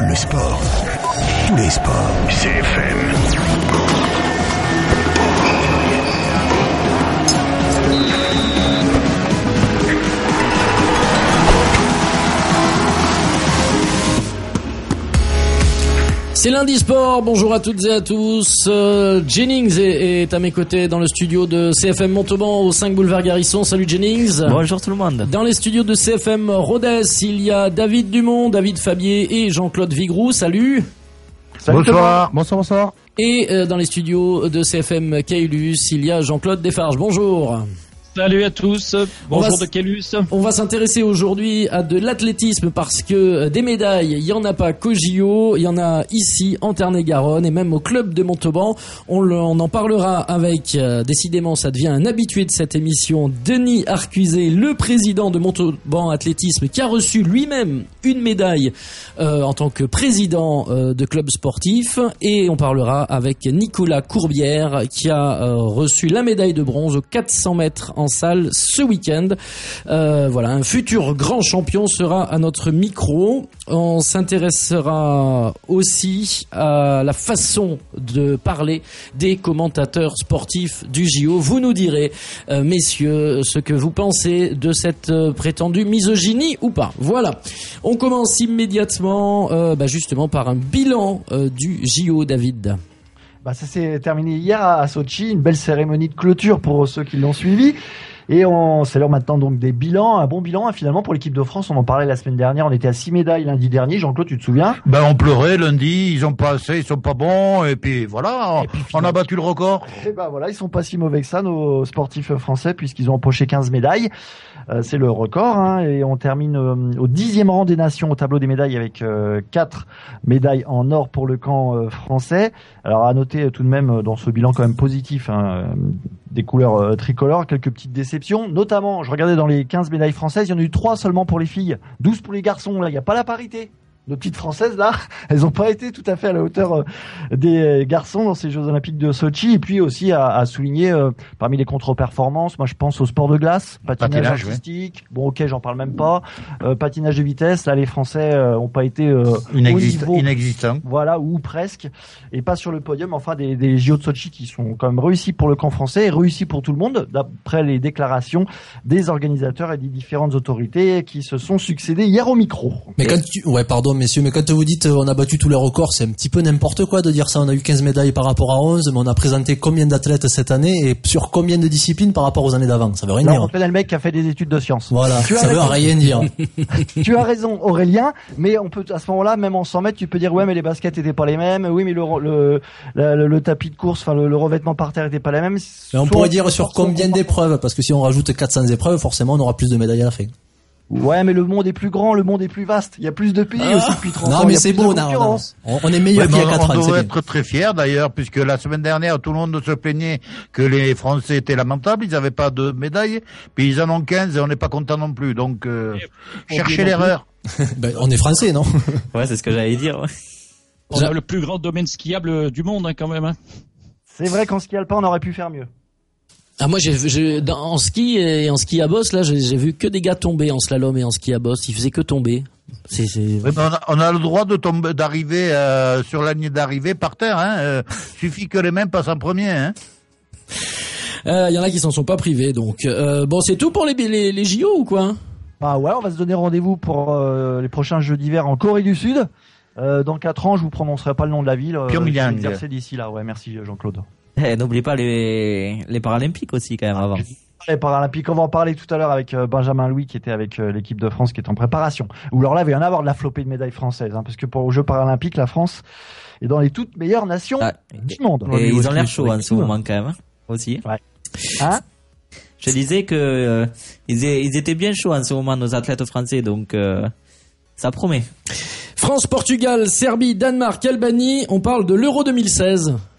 Le sport. Tous les sports. CFM. C'est lundi sport, bonjour à toutes et à tous. Jennings est à mes côtés dans le studio de CFM Montauban au 5 boulevard Garrison. Salut Jennings. Bonjour tout le monde. Dans les studios de CFM Rodez, il y a David Dumont, David Fabier et Jean-Claude Vigroux. Salut. Salut. Bonsoir. Et dans les studios de CFM Caylus, il y a Jean-Claude Desfarges. Bonjour. Salut à tous, bonjour de Caylus. On va s'intéresser aujourd'hui à de l'athlétisme parce que des médailles, il y en a pas qu'au JO, il y en a ici en Tarn-et-Garonne et même au club de Montauban. On en parlera avec, décidément ça devient un habitué de cette émission, Denis Arcuzet, le président de Montauban Athlétisme, qui a reçu lui-même une médaille en tant que président de club sportif. Et on parlera avec Nicolas Courbière qui a reçu la médaille de bronze aux 400 mètres en salle ce week-end. Voilà, un futur grand champion sera à notre micro. On s'intéressera aussi à la façon de parler des commentateurs sportifs du JO. Vous nous direz, messieurs, ce que vous pensez de cette prétendue misogynie ou pas. Voilà. On commence immédiatement, justement, par un bilan du JO, David. Ça s'est terminé hier à Sochi, une belle cérémonie de clôture pour ceux qui l'ont suivi. Et c'est l'heure maintenant donc des bilans, un bon bilan finalement pour l'équipe de France. On en parlait la semaine dernière, on était à 6 médailles lundi dernier. Jean-Claude, tu te souviens ? On pleurait lundi, ils ont pas assez, ils sont pas bons, et puis voilà, on a battu le record. Et voilà, ils sont pas si mauvais que ça, nos sportifs français, puisqu'ils ont empoché 15 médailles. C'est le record, et on termine au 10e rang des nations au tableau des médailles avec 4 médailles en or pour le camp français. Alors à noter tout de même dans ce bilan quand même positif, des couleurs tricolores, quelques petites déceptions, notamment je regardais dans les 15 médailles françaises, il y en a eu 3 seulement pour les filles, 12 pour les garçons, là il n'y a pas la parité. Nos petites françaises là, elles n'ont pas été tout à fait à la hauteur des garçons dans ces Jeux Olympiques de Sochi. Et puis aussi à souligner parmi les contre-performances, moi je pense au sport de glace, patinage artistique. Ouais. Bon, ok, j'en parle même pas. Patinage de vitesse, là les Français ont pas été inexistants. Voilà, ou presque, et pas sur le podium. Enfin des JO de Sochi qui sont quand même réussis pour le camp français et réussis pour tout le monde, d'après les déclarations des organisateurs et des différentes autorités qui se sont succédés hier au micro. Mais pardon messieurs, mais quand vous dites on a battu tous les records, c'est un petit peu n'importe quoi de dire ça. On a eu 15 médailles par rapport à 11, mais on a présenté combien d'athlètes cette année et sur combien de disciplines par rapport aux années d'avant? Ça veut rien dire. On connaît le mec qui a fait des études de sciences. Voilà, ça veut rien dire. Tu as raison Aurélien, mais on peut à ce moment-là, même en 100 mètres, tu peux dire ouais mais les baskets étaient pas les mêmes, oui mais le tapis de course, enfin le revêtement par terre était pas les mêmes. Mais on pourrait dire sur combien d'épreuves, parce que si on rajoute 400 épreuves, forcément on aura plus de médailles à la fin. Ouais, mais le monde est plus grand, le monde est plus vaste. Il y a plus de pays aussi depuis 30 ans. Non, mais c'est beau, on est meilleur qu'il y a 4 ans. On devrait être très fiers d'ailleurs, puisque la semaine dernière, tout le monde se plaignait que les Français étaient lamentables, ils n'avaient pas de médailles, puis ils en ont 15 et on n'est pas content non plus. Donc, cherchez l'erreur. On est Français, non? Ouais, c'est ce que j'allais dire. Ouais. On a le plus grand domaine skiable du monde, quand même. C'est vrai qu'en ski alpin, on aurait pu faire mieux. Ah moi en ski et en ski à bosse là j'ai vu que des gars tomber en slalom et en ski à bosse, ils faisaient que tomber. Oui, on a le droit de tomber, d'arriver sur la ligne d'arrivée par terre, suffit que les mains passent en premier, y en a qui s'en sont pas privés donc c'est tout pour les JO ou quoi? Ouais, on va se donner rendez-vous pour les prochains Jeux d'hiver en Corée du Sud. Dans 4 ans, je vous prononcerai pas le nom de la ville. Pyongyang. Exercer d'ici là. Ouais, merci Jean-Claude. N'oublie pas les Paralympiques aussi quand même avant. Les Paralympiques, on va en parler tout à l'heure avec Benjamin Louis qui était avec l'équipe de France qui est en préparation. Ou alors là, il va y en avoir de la flopée de médailles françaises, parce que pour les Jeux Paralympiques, la France est dans les toutes meilleures nations du monde. Et ils ont l'air chauds en ce moment quand même, aussi. Ouais. Je disais que ils étaient bien chauds en ce moment nos athlètes français, donc ça promet. France, Portugal, Serbie, Danemark, Albanie, on parle de l'Euro 2016.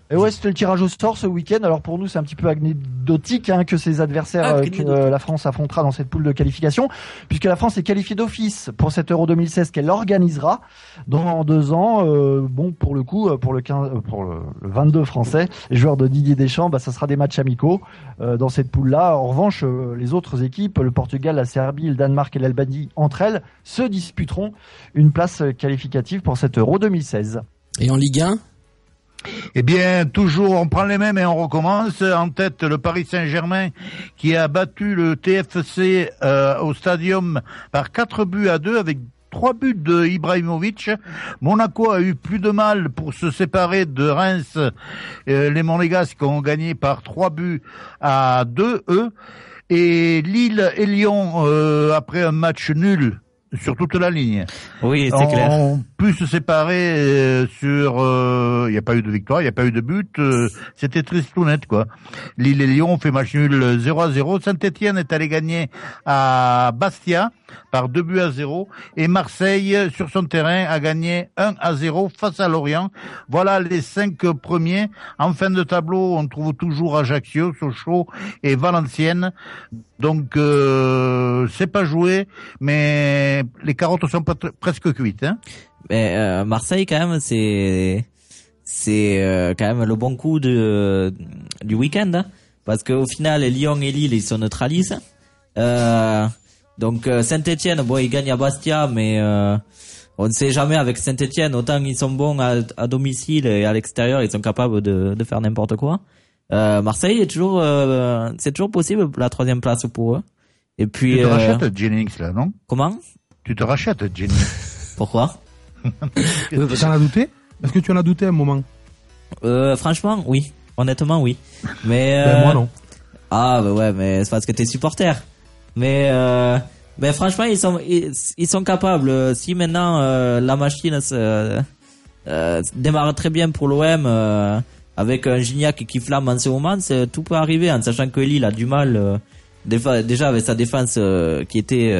Et ouais, c'était le tirage au sort ce week-end. Alors pour nous, c'est un petit peu anecdotique que ces adversaires que la France affrontera dans cette poule de qualification, puisque la France est qualifiée d'office pour cet Euro 2016 qu'elle organisera dans 2 ans. Bon, pour le coup, pour le 22 français, les joueurs de Didier Deschamps, ça sera des matchs amicaux dans cette poule-là. En revanche, les autres équipes, le Portugal, la Serbie, le Danemark et l'Albanie, entre elles, se disputeront une place qualificative pour cet Euro 2016. Et en Ligue 1? Eh bien, toujours, on prend les mêmes et on recommence. En tête, le Paris Saint-Germain qui a battu le TFC au Stadium par 4-2 avec 3 buts de Ibrahimovic. Monaco a eu plus de mal pour se séparer de Reims. Les Monégasques ont gagné par 3-2, eux. Et Lille et Lyon, après un match nul sur toute la ligne. Oui, c'est clair. On pu se séparer sur... Il n'y a pas eu de victoire, il n'y a pas eu de but. C'était triste tout net, quoi. Lille et Lyon ont fait match nul 0-0. Saint-Etienne est allé gagner à Bastia par 2-0. Et Marseille, sur son terrain, a gagné 1-0 face à Lorient. Voilà les 5 premiers. En fin de tableau, on trouve toujours Ajaccio, Sochaux et Valenciennes. Donc, c'est pas joué, mais les carottes sont presque cuites, hein. Mais Marseille, quand même, c'est quand même le bon coup du week-end, hein, parce qu'au final, Lyon et Lille, ils se neutralisent. Donc Saint-Etienne, bon, ils gagnent à Bastia, mais on ne sait jamais avec Saint-Etienne. Autant ils sont bons à domicile et à l'extérieur, ils sont capables de faire n'importe quoi. Marseille est toujours, c'est toujours possible la 3e place pour eux. Et puis. Tu te rachètes Jennings là, non? Comment? Tu te rachètes Jennings. Pourquoi? Tu en as douté? Est-ce que tu en as douté un moment? Franchement, oui. honnêtement oui. Mais moi non. Ah bah ouais, mais c'est parce que t'es supporter. Mais franchement ils sont capables. Si maintenant la machine démarre très bien pour l'OM avec un Gignac qui flamme en ce moment, tout peut arriver, en sachant que Lille a du mal déjà avec sa défense qui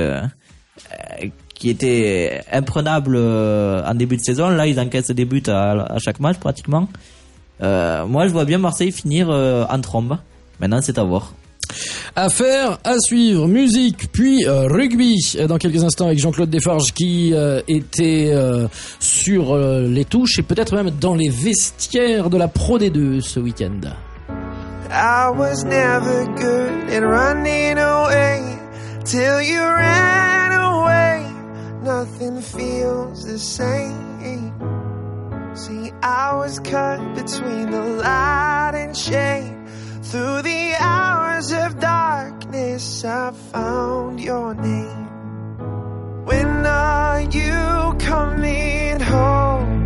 était imprenable en début de saison. Là ils encaissent des buts à chaque match pratiquement. Moi je vois bien Marseille finir en trombe. Maintenant c'est à voir. Affaire à suivre, musique puis rugby dans quelques instants avec Jean-Claude Desforges qui était sur les touches et peut-être même dans les vestiaires de la Pro D2 ce week-end. I was never good at running away till you ran away. Nothing feels the same. See, I was cut between the light and shade. Through the hours of darkness, I found your name. When are you coming home?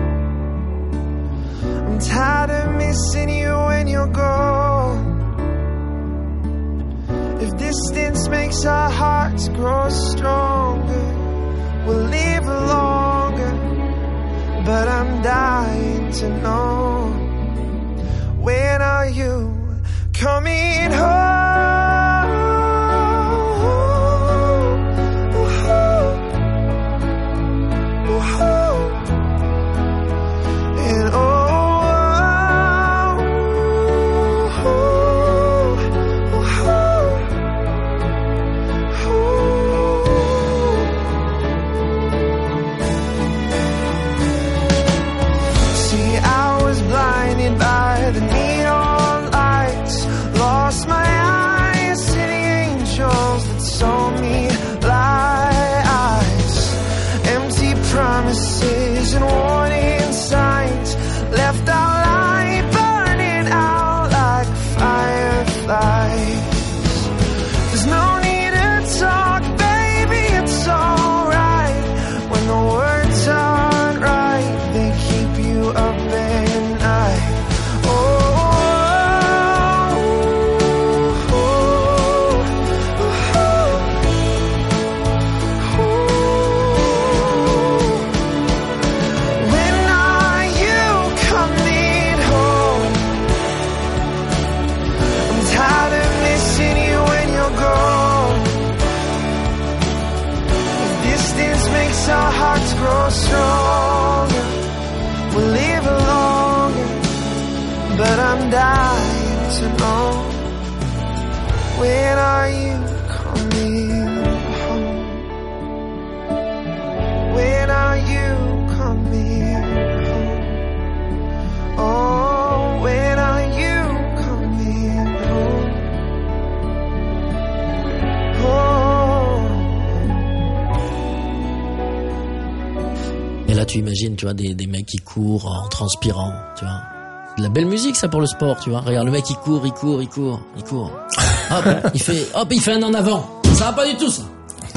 I'm tired of missing you when you're gone. If distance makes our hearts grow stronger, we'll live longer. But I'm dying to know, when are you coming home? And see, I was blinded by the neon lights, lost my t'imagines, tu vois, des mecs qui courent en transpirant, tu vois. C'est de la belle musique, ça, pour le sport, tu vois. Regarde, le mec, il court. Hop, il fait un en avant. Ça va pas du tout, ça.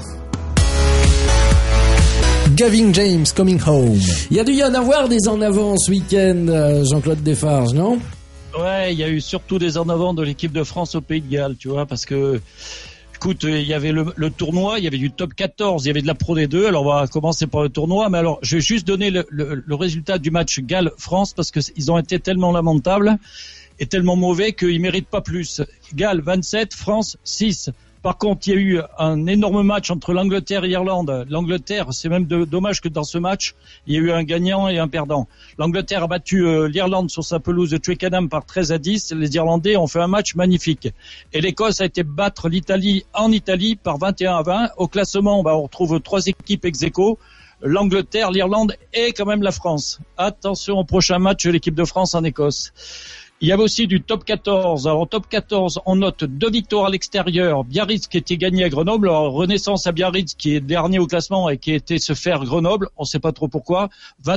Gavin James, Coming Home. Il y a dû y en avoir des en avant ce week-end, Jean-Claude Desfarges, non? Ouais, il y a eu surtout des en avant de l'équipe de France au Pays de Galles, tu vois, parce que, écoute, il y avait le tournoi, il y avait du top 14, il y avait de la Pro D2. Alors on va commencer par le tournoi, mais alors je vais juste donner le résultat du match Galles-France parce que ils ont été tellement lamentables et tellement mauvais qu'ils méritent pas plus. Galles 27, France 6. Par contre, il y a eu un énorme match entre l'Angleterre et l'Irlande. L'Angleterre, c'est même dommage que dans ce match, il y a eu un gagnant et un perdant. L'Angleterre a battu l'Irlande sur sa pelouse de Twickenham par 13-10. Les Irlandais ont fait un match magnifique. Et l'Écosse a été battre l'Italie en Italie par 21-20. Au classement, on retrouve 3 équipes ex-aequo. L'Angleterre, l'Irlande et quand même la France. Attention au prochain match de l'équipe de France en Écosse. Il y avait aussi du top 14. Alors, au top 14, on note 2 victoires à l'extérieur. Biarritz qui était gagné à Grenoble. Alors, Renaissance à Biarritz qui est dernier au classement et qui a été se faire Grenoble. On ne sait pas trop pourquoi.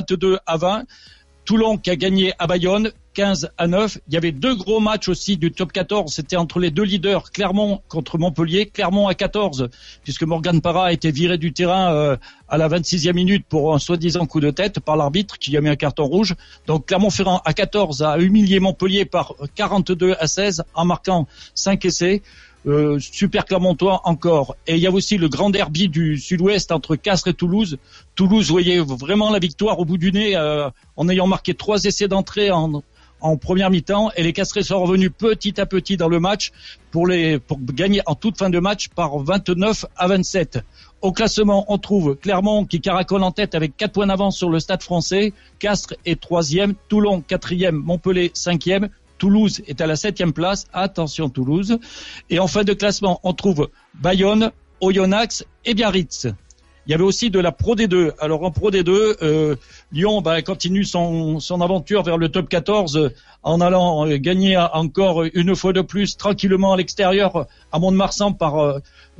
22-20. Toulon qui a gagné à Bayonne. 15-9. Il y avait 2 gros matchs aussi du top 14. C'était entre les 2 leaders. Clermont contre Montpellier. Clermont à 14, puisque Morgan Parra a été viré du terrain à la 26e minute pour un soi-disant coup de tête par l'arbitre qui a mis un carton rouge. Donc Clermont-Ferrand à 14 a humilié Montpellier par 42-16 en marquant 5 essais. Super Clermontois encore. Et il y a aussi le grand derby du Sud-Ouest entre Castres et Toulouse. Toulouse, vous voyez vraiment la victoire au bout du nez en ayant marqué 3 essais d'entrée en première mi-temps, et les Castrais sont revenus petit à petit dans le match pour gagner en toute fin de match par 29-27. Au classement, on trouve Clermont qui caracole en tête avec 4 points d'avance sur le Stade Français. Castres est 3e, Toulon 4e, Montpellier 5e. Toulouse est à la 7e place. Attention Toulouse. Et en fin de classement, on trouve Bayonne, Oyonnax et Biarritz. Il y avait aussi de la Pro D2. Alors en Pro D2, Lyon continue son aventure vers le top 14 en allant gagner encore une fois de plus tranquillement à l'extérieur à Mont-de-Marsan par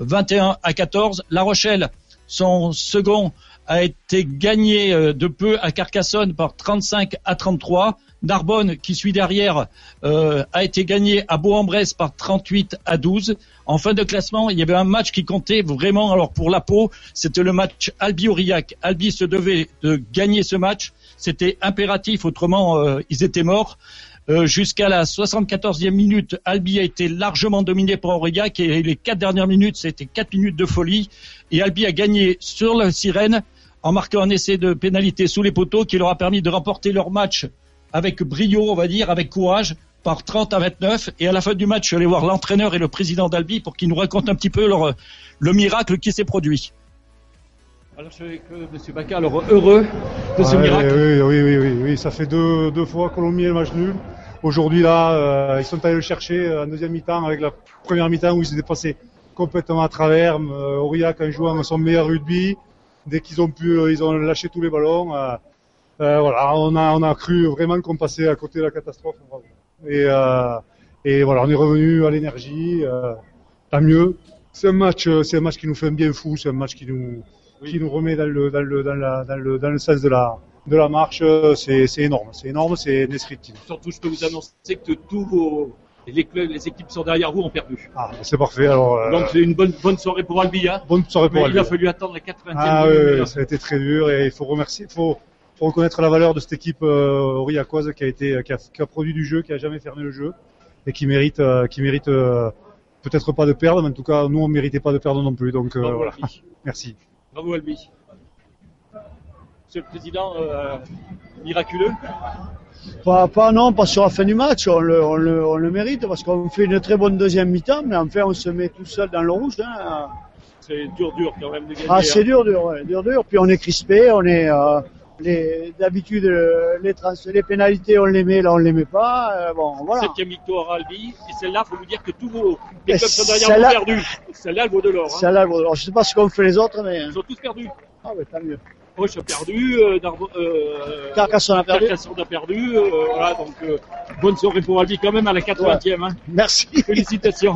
21-14. La Rochelle, son second, a été gagné de peu à Carcassonne par 35-33. Narbonne, qui suit derrière, a été gagné à Bourg-en-Bresse par 38-12. En fin de classement, il y avait un match qui comptait vraiment. Alors pour la Pau, c'était le match Albi-Aurillac. Albi se devait de gagner ce match. C'était impératif, autrement ils étaient morts. Jusqu'à la 74e minute, Albi a été largement dominé par Aurillac et les 4 dernières minutes, c'était 4 minutes de folie. Et Albi a gagné sur la sirène en marquant un essai de pénalité sous les poteaux qui leur a permis de remporter leur match avec brio, on va dire, avec courage, par 30-29. Et à la fin du match, je suis allé voir l'entraîneur et le président d'Albi pour qu'ils nous racontent un petit peu le miracle qui s'est produit. Alors je suis que M. Bacca, alors heureux de ce miracle. Oui, ça fait deux fois qu'on a mis le match nul. Aujourd'hui là, ils sont allés le chercher en deuxième mi-temps avec la première mi-temps où ils s'étaient passés complètement à travers. Aurillac en jouant son meilleur rugby. Dès qu'ils ont pu, ils ont lâché tous les ballons. Voilà, on a cru vraiment qu'on passait à côté de la catastrophe. Et voilà, on est revenu à l'énergie. Tant mieux. C'est un match qui nous fait un bien fou. C'est un match qui nous remet dans le sens de la marche. C'est énorme, c'est indescriptible. Surtout, je peux vous annoncer que tous les équipes qui sont derrière vous ont perdu. Ah, c'est parfait. Alors donc c'est une bonne soirée pour Albi. Hein. Bonne soirée pour Albi. Il a fallu attendre la 80e. Ah oui, ça a été très dur et il faut remercier. Faut reconnaître la valeur de cette équipe aurillacoise qui a produit du jeu, qui a jamais fermé le jeu et qui mérite peut-être pas de perdre, mais en tout cas nous on méritait pas de perdre non plus. Donc voilà. Merci. Bravo Albi. Monsieur le Président, miraculeux. Pas sur la fin du match, on le mérite parce qu'on fait une très bonne deuxième mi-temps, mais enfin on se met tout seul dans le rouge. Hein. C'est dur quand même de gagner. Ah c'est dur, puis on est crispé, on est d'habitude les pénalités on les met, là on les met pas. Bon voilà. 7e victoire à Albi, et celle-là faut vous dire que tous vos clubs sont derrière vous perdus. Celle-là elle vaut de l'or. Hein. Celle-là elle vaut de l'or. Je sais pas ce qu'ont fait les autres, mais ils ont tous perdu. Ah ouais, tant mieux. Roche a perdu, Carcassonne a perdu. Voilà, donc bonne soirée pour Albi quand même à la 80e. Hein. Merci. Félicitations.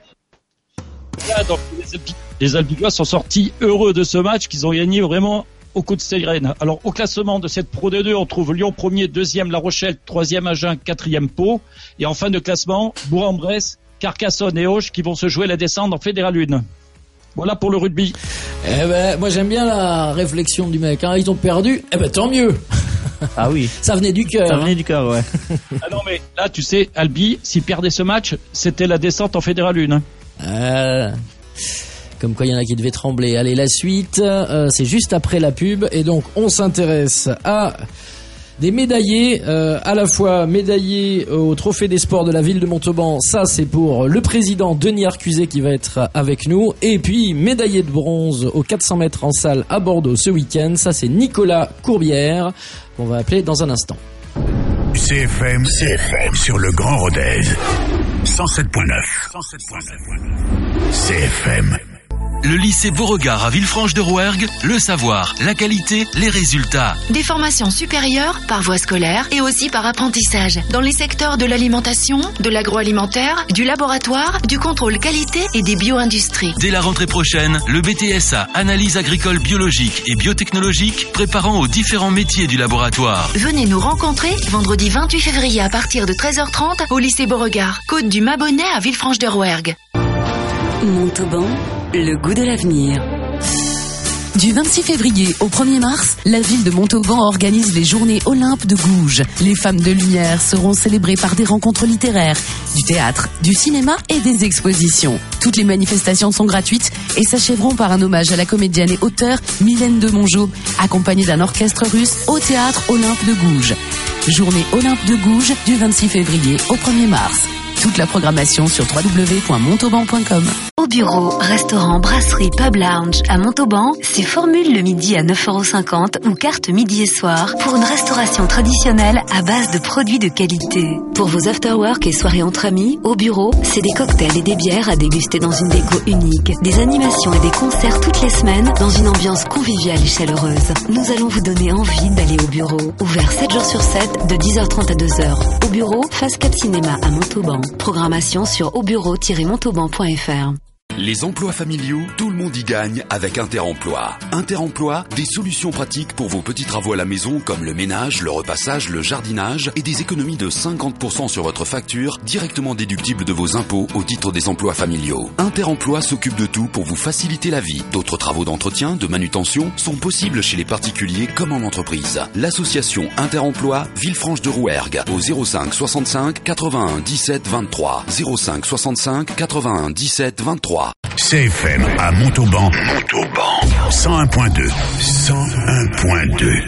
Là, donc, les Albigeois sont sortis heureux de ce match qu'ils ont gagné vraiment au coup de sirène. Alors, au classement de cette Pro D2, on trouve Lyon 1er, 2e La Rochelle, 3e Agen, 4e Pau. Et en fin de classement, Bourg-en-Bresse, Carcassonne et Auch qui vont se jouer la descente en Fédéral 1. Voilà pour le rugby. Eh ben, moi j'aime bien la réflexion du mec. Hein. Ils ont perdu, eh ben tant mieux. Ah oui. Ça venait du cœur. Ça venait du cœur, ouais. Ah non, mais là, tu sais, Albi, s'il perdait ce match, c'était la descente en Fédéral 1. Comme quoi il y en a qui devaient trembler. Allez, la suite, c'est juste après la pub. Et donc, on s'intéresse à des médaillés, à la fois médaillés au Trophée des sports de la ville de Montauban. Ça, c'est pour le président Denis Arcuzet qui va être avec nous. Et puis, médaillé de bronze aux 400 mètres en salle à Bordeaux ce week-end. Ça, c'est Nicolas Courbière, qu'on va appeler dans un instant. CFM sur le Grand Rodez. 107.9. CFM. Le lycée Beauregard à Villefranche-de-Rouergue, le savoir, la qualité, les résultats. Des formations supérieures par voie scolaire et aussi par apprentissage dans les secteurs de l'alimentation, de l'agroalimentaire, du laboratoire, du contrôle qualité et des bio-industries. Dès la rentrée prochaine, le BTSA Analyse agricole biologique et biotechnologique préparant aux différents métiers du laboratoire. Venez nous rencontrer vendredi 28 février à partir de 13h30 au lycée Beauregard, côte du Mabonnet à Villefranche-de-Rouergue. Montauban, le goût de l'avenir. Du 26 février au 1er mars, la ville de Montauban organise les Journées Olympe de Gouges. Les femmes de lumière seront célébrées par des rencontres littéraires, du théâtre, du cinéma et des expositions. Toutes les manifestations sont gratuites et s'achèveront par un hommage à la comédienne et auteure Mylène de Mongeau, accompagnée d'un orchestre russe au théâtre Olympe de Gouges. Journée Olympe de Gouges du 26 février au 1er mars. Toute la programmation sur www.montauban.com. Au bureau, restaurant, brasserie, pub lounge à Montauban, c'est formule le midi à 9,50 € ou carte midi et soir pour une restauration traditionnelle à base de produits de qualité. Pour vos after-work et soirées entre amis, au bureau, c'est des cocktails et des bières à déguster dans une déco unique. Des animations et des concerts toutes les semaines dans une ambiance conviviale et chaleureuse. Nous allons vous donner envie d'aller au bureau. Ouvert 7 jours sur 7 de 10h30 à 2h. Au bureau, face Cap Cinéma à Montauban. Programmation sur aubureau-montauban.fr. Les emplois familiaux, tout le monde y gagne avec Interemploi. Interemploi, des solutions pratiques pour vos petits travaux à la maison comme le ménage, le repassage, le jardinage et des économies de 50% sur votre facture directement déductibles de vos impôts au titre des emplois familiaux. Interemploi s'occupe de tout pour vous faciliter la vie. D'autres travaux d'entretien, de manutention sont possibles chez les particuliers comme en entreprise. L'association Interemploi Villefranche-de-Rouergue au 05 65 81 17 23. 05 65 81 17 23. CFM à Montauban. 101.2. 101.2.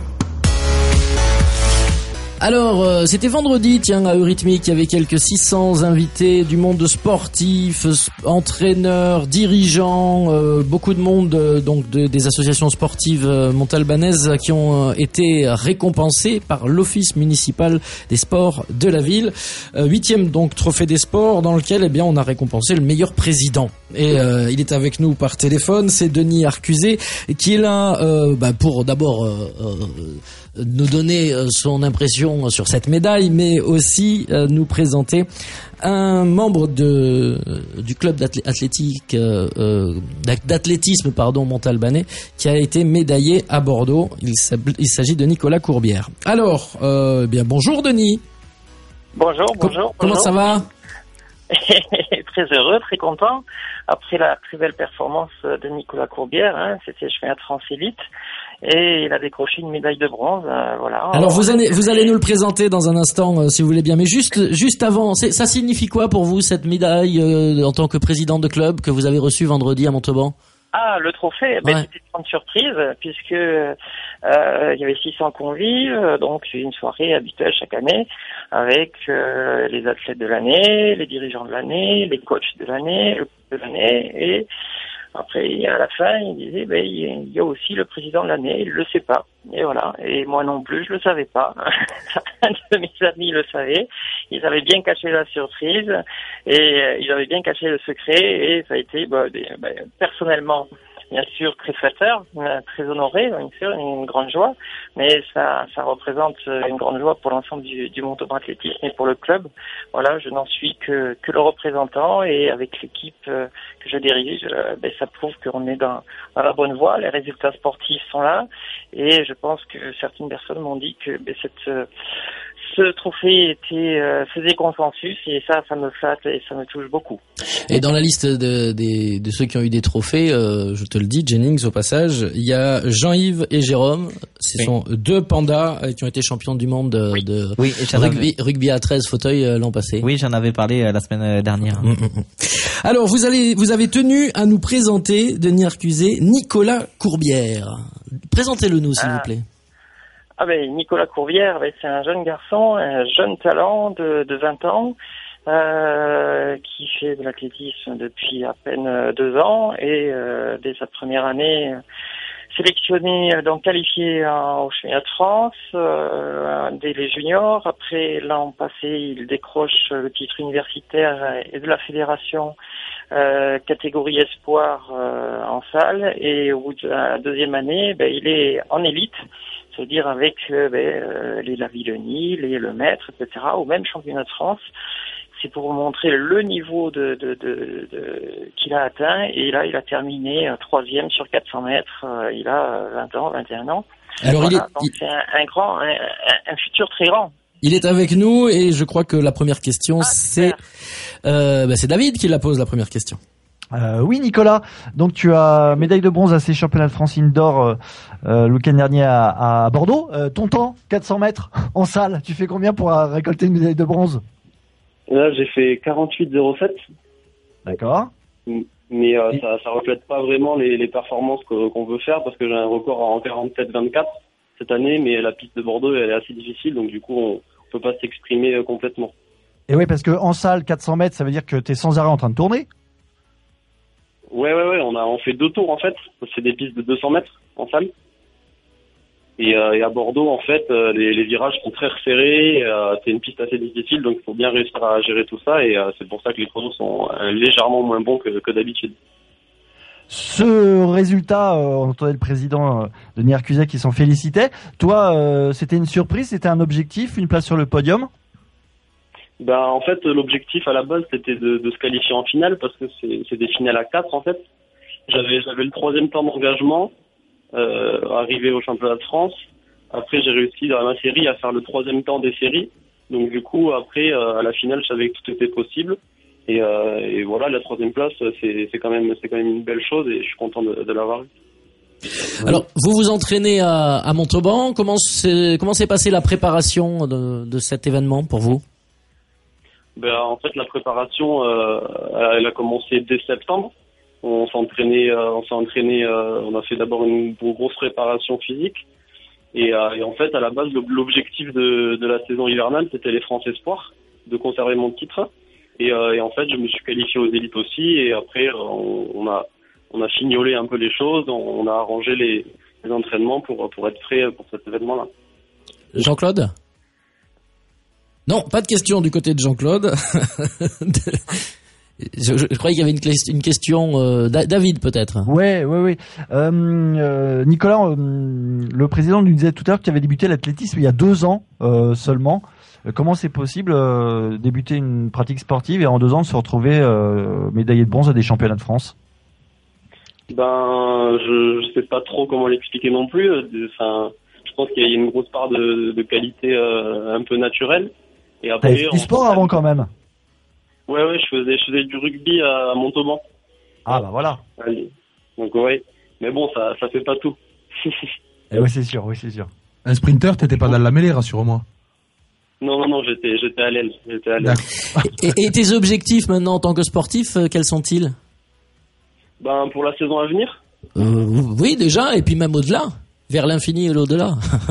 Alors, c'était vendredi, tiens, à Eurythmique, il y avait quelques 600 invités du monde sportif, entraîneurs, dirigeants, beaucoup de monde, donc des associations sportives montalbanaises qui ont été récompensés par l'Office municipal des sports de la ville. 8e donc trophée des sports dans lequel, eh bien, on a récompensé le meilleur président. Et il est avec nous par téléphone, c'est Denis Arcuzet qui est là pour d'abord nous donner son impression sur cette médaille, mais aussi nous présenter un membre du club d'athlétisme montalbanais qui a été médaillé à Bordeaux. Il s'agit de Nicolas Courbière. Alors, bien bonjour Denis. Bonjour. Comment ça va? Très heureux, très content. Après la très belle performance de Nicolas Courbière, c'était chemin de France élite. Et il a décroché une médaille de bronze, voilà. Alors vous allez nous le présenter dans un instant, si vous voulez bien. Mais juste avant, ça signifie quoi pour vous cette médaille en tant que président de club que vous avez reçue vendredi à Montauban? Ah, le trophée, ouais. C'était une grande surprise puisque il y avait 600 convives, donc une soirée habituelle chaque année avec les athlètes de l'année, les dirigeants de l'année, les coachs de l'année, le coach de l'année et après, à la fin, il disait, il y a aussi le président de l'année, il le sait pas. Et voilà. Et moi non plus, je le savais pas. Certains de mes amis le savaient. Ils avaient bien caché la surprise et ils avaient bien caché le secret et ça a été, personnellement, bien sûr très flatteur, très honoré, bien sûr, une grande joie, mais ça représente une grande joie pour l'ensemble du Montauban Athlétisme et pour le club. Voilà, je n'en suis que le représentant, et avec l'équipe que je dirige, ça prouve qu'on est dans la bonne voie. Les résultats sportifs sont là, et je pense que certaines personnes m'ont dit que ce trophée faisait consensus, et ça me flatte et ça me touche beaucoup. Et dans la liste de ceux qui ont eu des trophées, je te le dis, Jennings, au passage, il y a Jean-Yves et Jérôme. Ce sont deux pandas qui ont été champions du monde de rugby à 13 fauteuils l'an passé. Oui, j'en avais parlé la semaine dernière. Alors, vous avez tenu à nous présenter, Denis Arcuzet, Nicolas Courbière. Présentez-le nous, s'il vous plaît. Nicolas Courbière, c'est un jeune garçon, un jeune talent de 20 ans, qui fait de l'athlétisme depuis à peine 2 ans, et dès sa première année, sélectionné, donc qualifié au championnat de France, dès les juniors. Après, l'an passé, il décroche le titre universitaire et de la fédération catégorie espoir en salle, et au bout de la deuxième année, il est en élite. C'est-à-dire avec les Lavillenie, les Lemaître, etc., ou même championnat de France. C'est pour montrer le niveau qu'il a atteint. Et là, il a terminé 3e sur 400 mètres. Il a 20 ans, 21 ans. Alors, voilà, donc c'est un futur très grand. Il est avec nous, et je crois que la première question, c'est David qui la pose, la première question. Oui, Nicolas. Donc tu as médaille de bronze à ces championnats de France indoor le week-end dernier à Bordeaux. Ton temps, 400 mètres en salle, tu fais combien pour récolter une médaille de bronze? Là, j'ai fait 48,07. D'accord. Mais ça reflète pas vraiment les performances qu'on veut faire, parce que j'ai un record en 47,24 cette année, mais la piste de Bordeaux, elle est assez difficile, donc du coup, on peut pas s'exprimer complètement. Et oui, parce que en salle, 400 mètres, ça veut dire que tu es sans arrêt en train de tourner? Ouais, on fait 2 tours en fait. C'est des pistes de 200 mètres en salle. Et à Bordeaux, en fait, les virages sont très resserrés. C'est une piste assez difficile, donc il faut bien réussir à gérer tout ça. Et c'est pour ça que les chronos sont légèrement moins bons que d'habitude. Ce résultat, on entendait le président Denis Arcuzet qui s'en félicitait. Toi, c'était une surprise, c'était un objectif, une place sur le podium? En fait, l'objectif à la base, c'était de se qualifier en finale, parce que c'est des finales à 4 en fait. J'avais le 3e temps d'engagement, arrivé au championnat de France. Après, j'ai réussi dans ma série à faire le 3e temps des séries. Donc du coup, après, à la finale, je savais que tout était possible. Et voilà, la 3e place, c'est quand même une belle chose, et je suis content de l'avoir eu. Alors, vous vous entraînez à Montauban. Comment s'est passée la préparation de cet événement pour vous? En fait, la préparation, elle a commencé dès septembre. On s'est entraîné, on a fait d'abord une grosse préparation physique. Et en fait, à la base, l'objectif de la saison hivernale, c'était les France Espoirs, de conserver mon titre. Et en fait, je me suis qualifié aux élites aussi. Et après, on a fignolé un peu les choses. On a arrangé les entraînements pour être prêt pour cet événement-là. Jean-Claude? Non, pas de question du côté de Jean-Claude. Je croyais qu'il y avait une question. David, peut-être. Oui. Nicolas, le président nous disait tout à l'heure que tu avais débuté l'athlétisme il y a 2 ans seulement. Comment c'est possible débuter une pratique sportive et en 2 ans se retrouver médaillé de bronze à des championnats de France? Je sais pas trop comment l'expliquer non plus. Je pense qu'il y a une grosse part de qualité un peu naturelle. Et après, t'avais fait du sport avant quand même? Ouais, je faisais du rugby à Montauban. Ah voilà. Allez. Donc ouais, mais bon, ça fait pas tout. Oui, c'est sûr. Un sprinter, t'étais pas dans la mêlée, rassure-moi. Non, j'étais à l'aile. Et tes objectifs maintenant en tant que sportif, quels sont-ils? Pour la saison à venir. Oui, déjà, et puis même au-delà, vers l'infini et l'au-delà.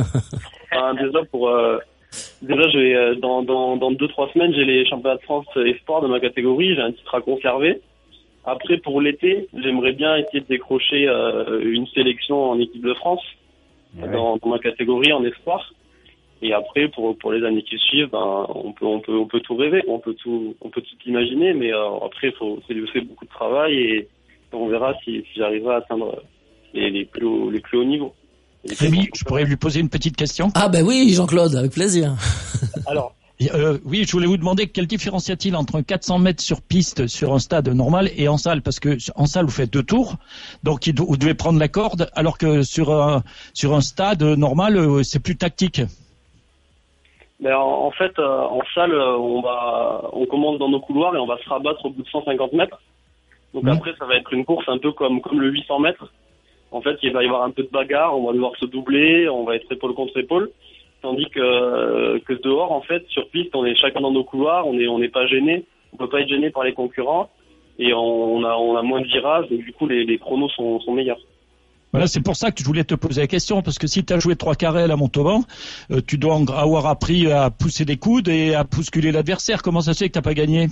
Déjà, je vais dans 2-3 semaines, j'ai les championnats de France espoir de ma catégorie. J'ai un titre à conserver. Après, pour l'été, j'aimerais bien essayer de décrocher une sélection en équipe de France dans ma catégorie en espoir. Et après, pour les années qui suivent, on peut tout rêver, on peut tout imaginer, mais après, c'est beaucoup de travail et On verra si j'arriverai à atteindre les plus hauts niveaux. Rémi, je pourrais lui poser une petite question? Ah ben oui, Jean-Claude, avec plaisir. Alors, oui, je voulais vous demander quelle différence y a-t-il entre 400 mètres sur piste sur un stade normal et en salle, parce que en salle vous faites 2 tours, donc vous devez prendre la corde, alors que sur un stade normal c'est plus tactique. Ben en fait, en salle, on commence dans nos couloirs et on va se rabattre au bout de 150 mètres. Donc après, ça va être une course un peu comme le 800 mètres. En fait, il va y avoir un peu de bagarre, on va devoir se doubler, on va être épaule contre épaule. Tandis que dehors, en fait, sur piste, on est chacun dans nos couloirs, on n'est pas gêné, on peut pas être gêné par les concurrents et on a moins de virages, donc du coup les chronos sont meilleurs. Voilà, c'est pour ça que je voulais te poser la question, parce que si tu as joué 3 carrés à Montauban, tu dois avoir appris à pousser des coudes et à bousculer l'adversaire. Comment ça se fait que t'as pas gagné?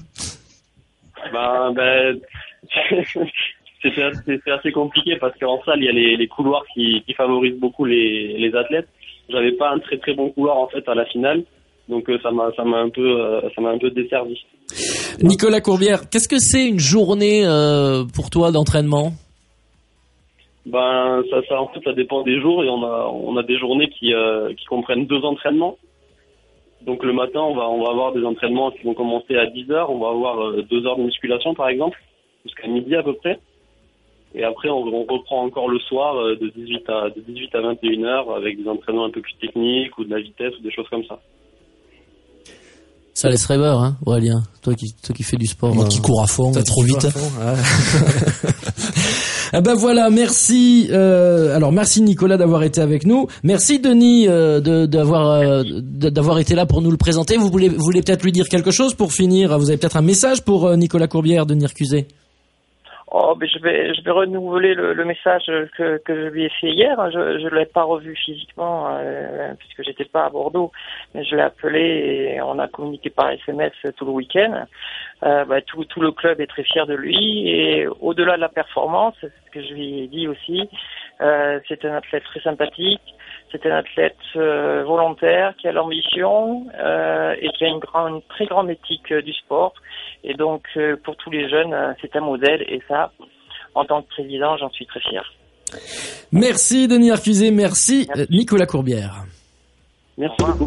C'est assez compliqué parce qu'en salle, il y a les couloirs qui favorisent beaucoup les athlètes. J'avais pas un très très bon couloir en fait à la finale, donc ça m'a un peu desservi. Nicolas Courbière, qu'est-ce que c'est une journée pour toi d'entraînement? Ça en fait ça dépend des jours et on a des journées qui comprennent 2 entraînements. Donc le matin on va avoir des entraînements qui vont commencer à 10h, on va avoir 2 heures de musculation par exemple, jusqu'à midi à peu près. Et après, on reprend encore le soir de 18 à 21h avec des entraînements un peu plus techniques ou de la vitesse ou des choses comme ça. Ça laisse rêveur, hein, Aurélien. Toi qui fais du sport. Moi qui cours à fond, trop vite. Ah ben voilà, merci. Alors merci Nicolas d'avoir été avec nous. Merci Denis d'avoir été là pour nous le présenter. Vous voulez peut-être lui dire quelque chose pour finir. Vous avez peut-être un message pour Nicolas Courbière, Denis Recusé. Oh, mais je vais renouveler le message que je lui ai fait hier. Je l'ai pas revu physiquement puisque j'étais pas à Bordeaux, mais je l'ai appelé et on a communiqué par SMS tout le week-end. Tout le club est très fier de lui et au-delà de la performance, ce que je lui ai dit aussi, c'est un athlète très sympathique. C'est un athlète volontaire qui a l'ambition et qui a une très grande éthique du sport. Et donc, pour tous les jeunes, c'est un modèle. Et ça, en tant que président, j'en suis très fier. Merci Denis Arcusé, merci Nicolas Courbière. Merci beaucoup.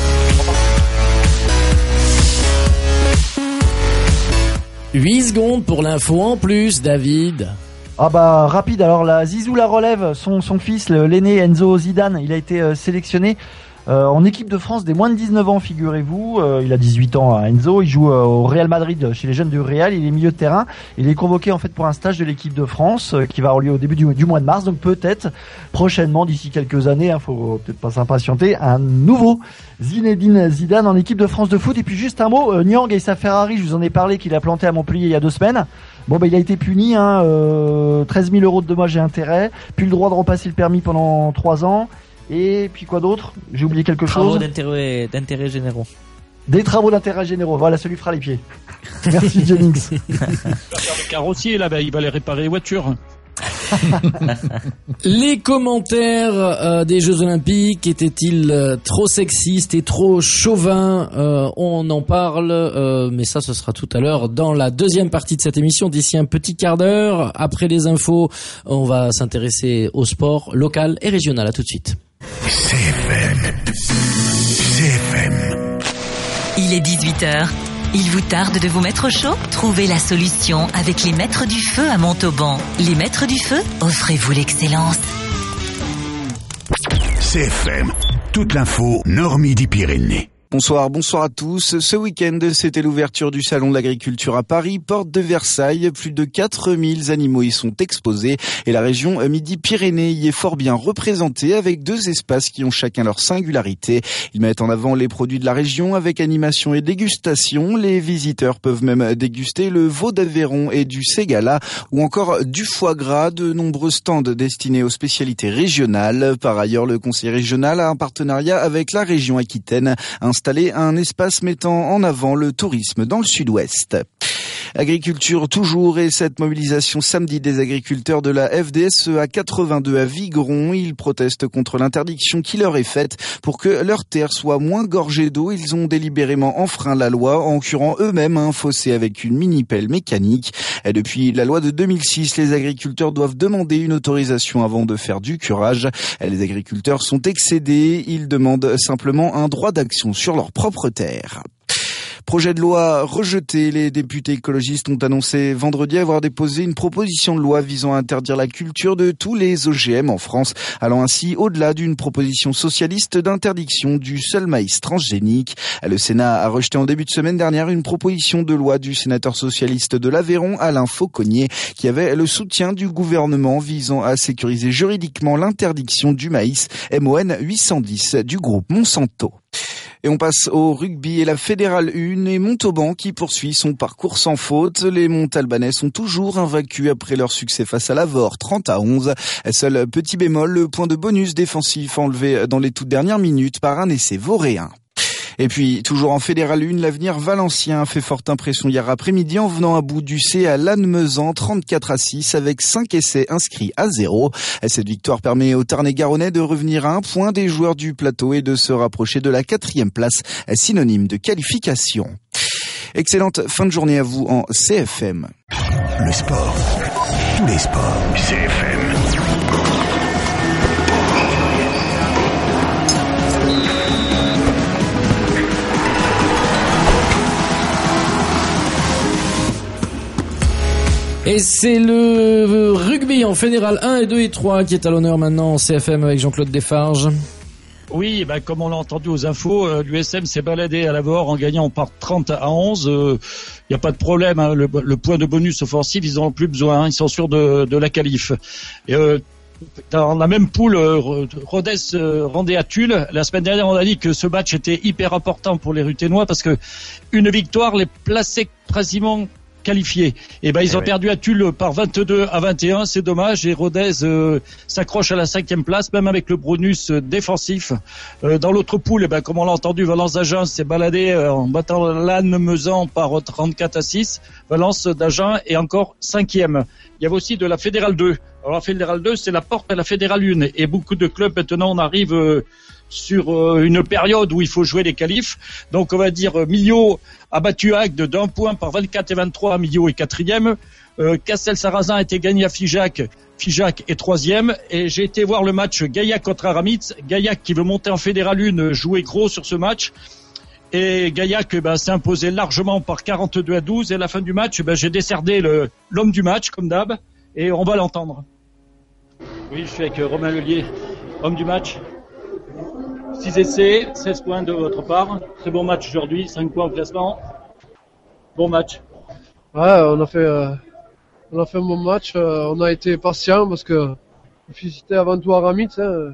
8 secondes pour l'info en plus, David. Ah bah rapide, alors la Zizou la relève, son fils, l'aîné Enzo Zidane, il a été sélectionné en équipe de France des moins de 19 ans, figurez-vous. Il a 18 ans, Enzo, il joue au Real Madrid chez les jeunes du Real, il est milieu de terrain. Il est convoqué en fait pour un stage de l'équipe de France qui va avoir lieu au début du mois de mars, donc peut-être prochainement, d'ici quelques années, faut peut-être pas s'impatienter, un nouveau Zinedine Zidane en équipe de France de foot. Et puis juste un mot, Niang et sa Ferrari, je vous en ai parlé, qu'il a planté à Montpellier il y a 2 semaines. Bon, il a été puni, 13 000 € de dommages et intérêts, puis le droit de repasser le permis pendant 3 ans, et puis quoi d'autre? J'ai oublié quelque chose. D'intérêt généraux. Des travaux d'intérêt généraux, voilà, ça lui fera les pieds. Merci Jennings. Le carrossier, là, il va les réparer les voitures. Les commentaires des Jeux Olympiques étaient-ils trop sexistes et trop chauvins? On en parle, mais ça ce sera tout à l'heure dans la deuxième partie de cette émission, d'ici un petit quart d'heure. Après les infos, on va s'intéresser au sport local et régional. À tout de suite. CFM. Il est 18h. Il vous tarde de vous mettre au chaud? Trouvez la solution avec les Maîtres du Feu à Montauban. Les Maîtres du Feu, offrez-vous l'excellence. CFM, toute l'info Nord-Midi-Pyrénées. Bonsoir à tous. Ce week-end, c'était l'ouverture du Salon de l'Agriculture à Paris, porte de Versailles. Plus de 4000 animaux y sont exposés et la région Midi-Pyrénées y est fort bien représentée avec 2 espaces qui ont chacun leur singularité. Ils mettent en avant les produits de la région avec animation et dégustation. Les visiteurs peuvent même déguster le veau d'Aveyron et du Ségala ou encore du foie gras. De nombreux stands destinés aux spécialités régionales. Par ailleurs, le conseil régional a un partenariat avec la région Aquitaine, installer un espace mettant en avant le tourisme dans le sud-ouest. Agriculture toujours, et cette mobilisation samedi des agriculteurs de la FDSEA 82 à Vigron. Ils protestent contre l'interdiction qui leur est faite pour que leurs terres soient moins gorgées d'eau. Ils ont délibérément enfreint la loi en curant eux-mêmes un fossé avec une mini-pelle mécanique. Et depuis la loi de 2006, les agriculteurs doivent demander une autorisation avant de faire du curage. Les agriculteurs sont excédés. Ils demandent simplement un droit d'action sur leur propre terre. Projet de loi rejeté. Les députés écologistes ont annoncé vendredi avoir déposé une proposition de loi visant à interdire la culture de tous les OGM en France, allant ainsi au-delà d'une proposition socialiste d'interdiction du seul maïs transgénique. Le Sénat a rejeté en début de semaine dernière une proposition de loi du sénateur socialiste de l'Aveyron, Alain Fauconnier, qui avait le soutien du gouvernement visant à sécuriser juridiquement l'interdiction du maïs MON 810 du groupe Monsanto. Et on passe au rugby et la Fédérale 1 et Montauban qui poursuit son parcours sans faute. Les Montalbanais sont toujours invaincus après leur succès face à l'Avor 30-11. Seul petit bémol, le point de bonus défensif enlevé dans les toutes dernières minutes par un essai vauréen. Et puis, toujours en Fédéral 1, l'avenir valencien a fait forte impression hier après-midi en venant à bout du C à Lannemezan 34-6 avec 5 essais inscrits à 0. Cette victoire permet aux Tarn-et-Garonnais de revenir à 1 point des joueurs du plateau et de se rapprocher de la 4e place, synonyme de qualification. Excellente fin de journée à vous en CFM. Le sport, tous les sports, CFM. Et c'est le rugby en Fédéral 1 et 2 et 3 qui est à l'honneur maintenant en CFM avec Jean-Claude Desfarges. Oui, comme on l'a entendu aux infos, l'USM s'est baladé à l'Avor en gagnant par 30-11. Il n'y a pas de problème, hein, le point de bonus offensif, ils n'en ont plus besoin, hein, ils sont sûrs de la qualif. Et dans la même poule, Rodez rendait à Tulle. La semaine dernière, on a dit que ce match était hyper important pour les Ruténois parce que une victoire les plaçait quasiment qualifiés. Et ils ont perdu à Tulle par 22-21, c'est dommage. Et Rodez s'accroche à la 5e place, même avec le bonus défensif. Dans l'autre poule, comme on l'a entendu, Valence d'Agen s'est baladé en battant Lannemezan par 34-6. Valence d'Agen est encore 5e. Il y avait aussi de la Fédérale 2. Alors la Fédérale 2, c'est la porte à la Fédérale 1. Et beaucoup de clubs, maintenant, on arrive sur une période où il faut jouer les qualifs. Donc on va dire Millau a battu Agde d'1 point par 24-23, Millau est 4e. Castel-Sarrazin a été gagné à Figeac est 3e. Et j'ai été voir le match Gaillac contre Aramitz. Gaillac qui veut monter en Fédérale 1 jouait gros sur ce match. Et Gaillac s'est imposé largement par 42-12. Et à la fin du match, j'ai décerné l'homme du match, comme d'hab. Et on va l'entendre. Oui, je suis avec Romain Lelier, homme du match. 6 essais, 16 points de votre part. Très bon match aujourd'hui, 5 points au classement. Bon match. Ouais, on a fait un bon match. On a été patient parce que féliciter avant tout Aramitz. Hein.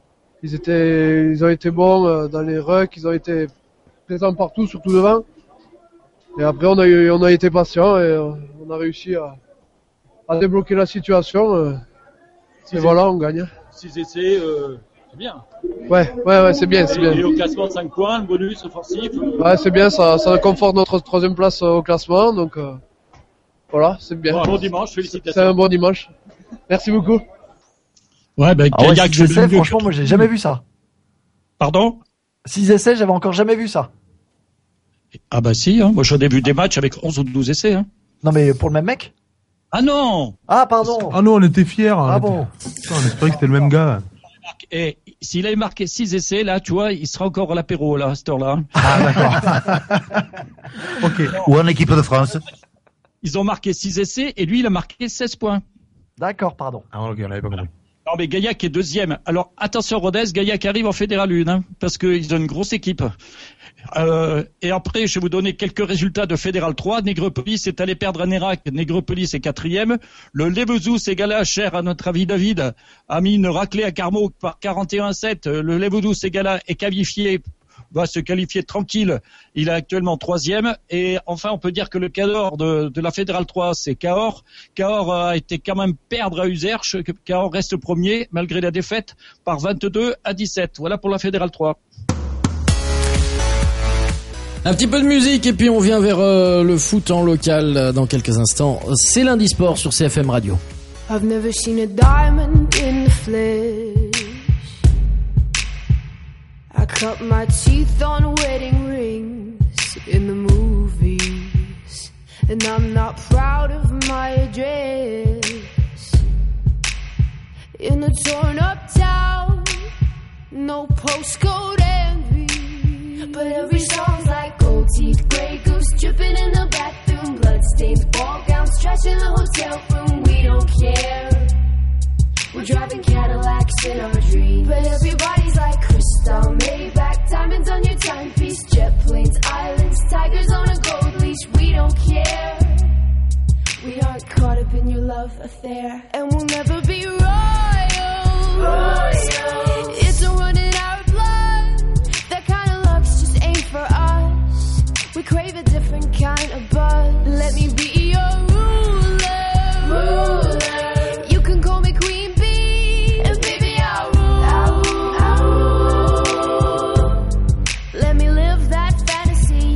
Ils ont été bons dans les rucks, ils ont été présents partout, surtout devant. Et après on a été patient et on a réussi à débloquer la situation. Et voilà, on gagne. 6 essais, c'est bien. Ouais, c'est bien, c'est bien. Et au classement 5 points, le bonus offensif. Ouais, c'est bien, ça conforte notre 3e place au classement, donc voilà, c'est bien. Bon dimanche, félicitations. C'est un bon dimanche. Merci beaucoup. Ouais, Gaillac, 6 essais, franchement, moi j'ai jamais vu ça. Pardon? 6 essais, j'avais encore jamais vu ça. Ah si, hein. Moi j'en ai vu des matchs avec 11 ou 12 essais. Hein. Non mais pour le même mec? Ah non! Ah pardon! Ah non, on était fiers. Ah bon? Putain, on espérait que c'était le même gars. Et s'il avait marqué 6 essais, là, tu vois, il sera encore à l'apéro, là, à cette heure-là. Ah, d'accord. Ok. Ou en équipe de France. Ils ont marqué 6 essais et lui, il a marqué 16 points. D'accord, pardon. Ah, ok, on l'avait pas compris. Non, mais Gaillac est 2e. Alors, attention, Rodez, Gaillac arrive en Fédéral 1, hein, parce qu'ils ont une grosse équipe. Et après, je vais vous donner quelques résultats de Fédéral 3. Nègrepelisse est allé perdre à Nérac. Nègrepelisse est 4e. Le Levezous égalé cher à notre ami David a mis une raclée à Carmaux par 41-7. Le Levezous égalé est qualifié, va se qualifier tranquille. Il est actuellement 3e. Et enfin, on peut dire que le Cahors de la Fédérale 3, c'est Cahors. Cahors a été quand même perdre à Userche. Cahors reste premier, malgré la défaite, par 22-17. Voilà pour la Fédérale 3. Un petit peu de musique et puis on vient vers le foot en local dans quelques instants. C'est lundi sport sur CFM Radio. I've never seen a diamond in the flesh. I cut my teeth on wedding rings in the movies, and I'm not proud of my address. In a torn up town, no postcode envy, but every song's like gold teeth, grey goose dripping in the bathroom, bloodstains, ball gowns, trash in the hotel room. We don't care. We're driving Cadillacs in our dreams, but everybody's like crystal, Maybach, diamonds on your timepiece, jet planes, islands, tigers on a gold leash. We don't care. We aren't caught up in your love affair, and we'll never be royal. It's a run in our blood. That kind of luck's just ain't for us. We crave a different kind of buzz. Let me be your ruler. You can call me queen bee, and baby I'll rule. Let me live that fantasy.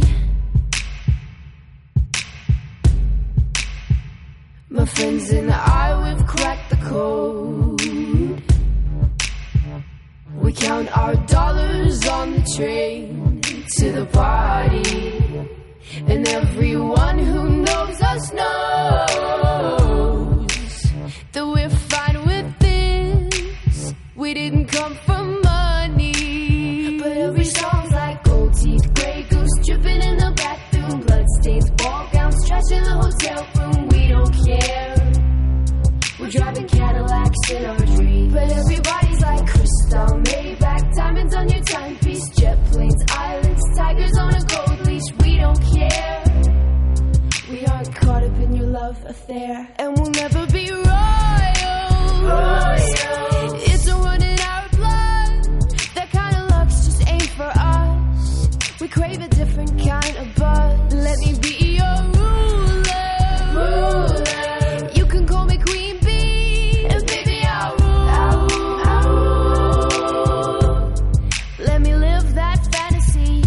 My friends and I, we've cracked the code. We count our dollars on the train to the party, and everyone who knows us knows that we're fine with this. We didn't come for money, but every song's like gold teeth, grey goose dripping in the bathroom, bloodstains, ball gowns, trash in the hotel room. We don't care. We're driving Cadillacs in our dreams, but everybody's like crystal, Maybach, diamonds on your timepiece, jet planes, islands, tigers on a gold leash. We don't care. We aren't caught up in your love affair, and we'll never be royal. It's a run in our blood. That kind of luck's just ain't for us. We crave a different kind of buzz. Let me be your ruler. You can call me queen bee, and baby I'll rule. Let me live that fantasy.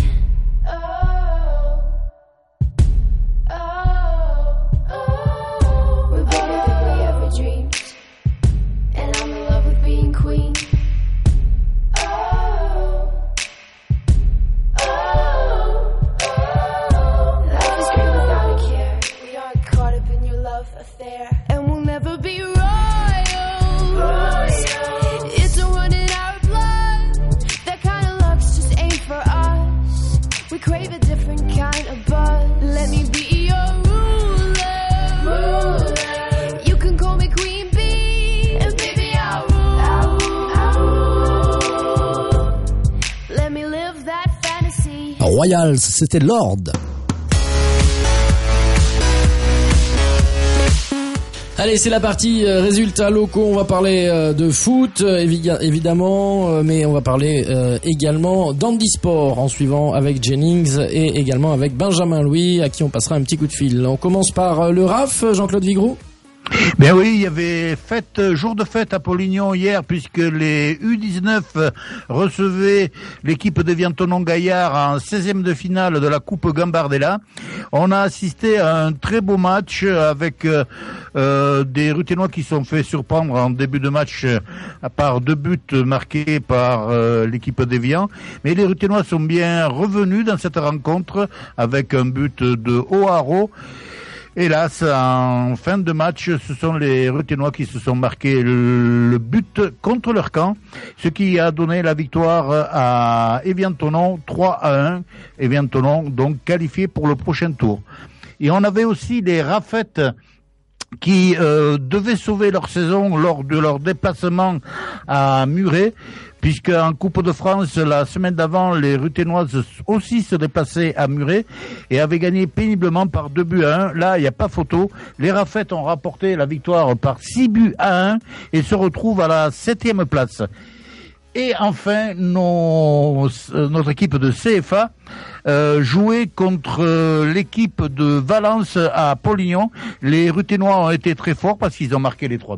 We're better than we ever dreamed, and I'm in love with being queen. Life is great without a care. We aren't caught up in your love affair, and we'll never be royal. It's a run in our blood. That kind of luck's just ain't for us. We crave a different kind of buzz. Let me be your ruler. You can call me queen bee, and baby I'll rule. Let me live that fantasy. Royals, c'était Lord. Allez, c'est la partie résultats locaux. On va parler de foot, évidemment, mais on va parler également d'handisport en suivant avec Jennings et également avec Benjamin Louis, à qui on passera un petit coup de fil. On commence par le RAF, Jean-Claude Vigroux. Ben oui, il y avait jour de fête à Polignon hier, puisque les U19 recevaient l'équipe de Viantonon-Gaillard en 16e de finale de la Coupe Gambardella. On a assisté à un très beau match avec des Ruténois qui sont fait surprendre en début de match par 2 buts marqués par l'équipe d'Evian. Mais les Ruténois sont bien revenus dans cette rencontre avec un but de O'Haro. Hélas, en fin de match, ce sont les Ruténois qui se sont marqués le but contre leur camp, ce qui a donné la victoire à Evian-Thonon 3-1. Evian-Thonon donc qualifié pour le prochain tour. Et on avait aussi les Raffettes qui devaient sauver leur saison lors de leur déplacement à Muret, puisque en Coupe de France, la semaine d'avant, les Ruténoises aussi se déplaçaient à Muret et avaient gagné péniblement par 2-1. Là, il n'y a pas photo. Les Raffettes ont rapporté la victoire par 6-1 et se retrouvent à la 7e place. Et enfin, notre équipe de CFA jouait contre l'équipe de Valence à Polignon. Les Ruténois ont été très forts parce qu'ils ont marqué les 3 buts.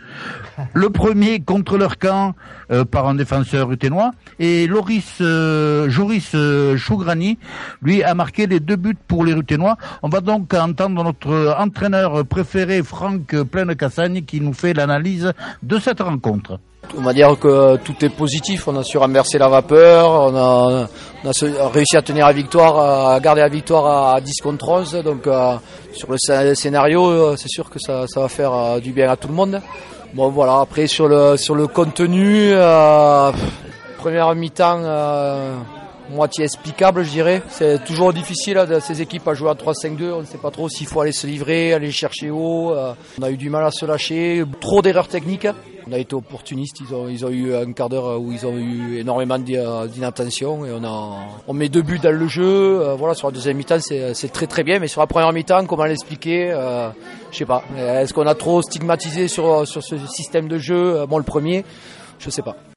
Le premier contre leur camp par un défenseur ruténois et Joris Chougrani, lui, a marqué les 2 buts pour les ruténois. On va donc entendre notre entraîneur préféré, Franck Pleine-Cassagne, qui nous fait l'analyse de cette rencontre. On va dire que tout est positif, on a su renverser la vapeur, on a réussi à tenir la victoire, à garder la victoire à 10 contre 11, donc sur le scénario, c'est sûr que ça va faire du bien à tout le monde. Bon voilà, après sur le contenu, première mi-temps, moitié explicable je dirais, c'est toujours difficile ces équipes à jouer à 3-5-2, on ne sait pas trop s'il faut aller se livrer, aller chercher haut, on a eu du mal à se lâcher, trop d'erreurs techniques. On a été opportunistes, ils ont eu un quart d'heure où ils ont eu énormément d'inattention et on met 2 buts dans le jeu. Voilà, sur la deuxième mi-temps c'est très très bien, mais sur la première mi-temps, comment l'expliquer, je sais pas. Est-ce qu'on a trop stigmatisé sur ce système de jeu, le premier, je sais pas.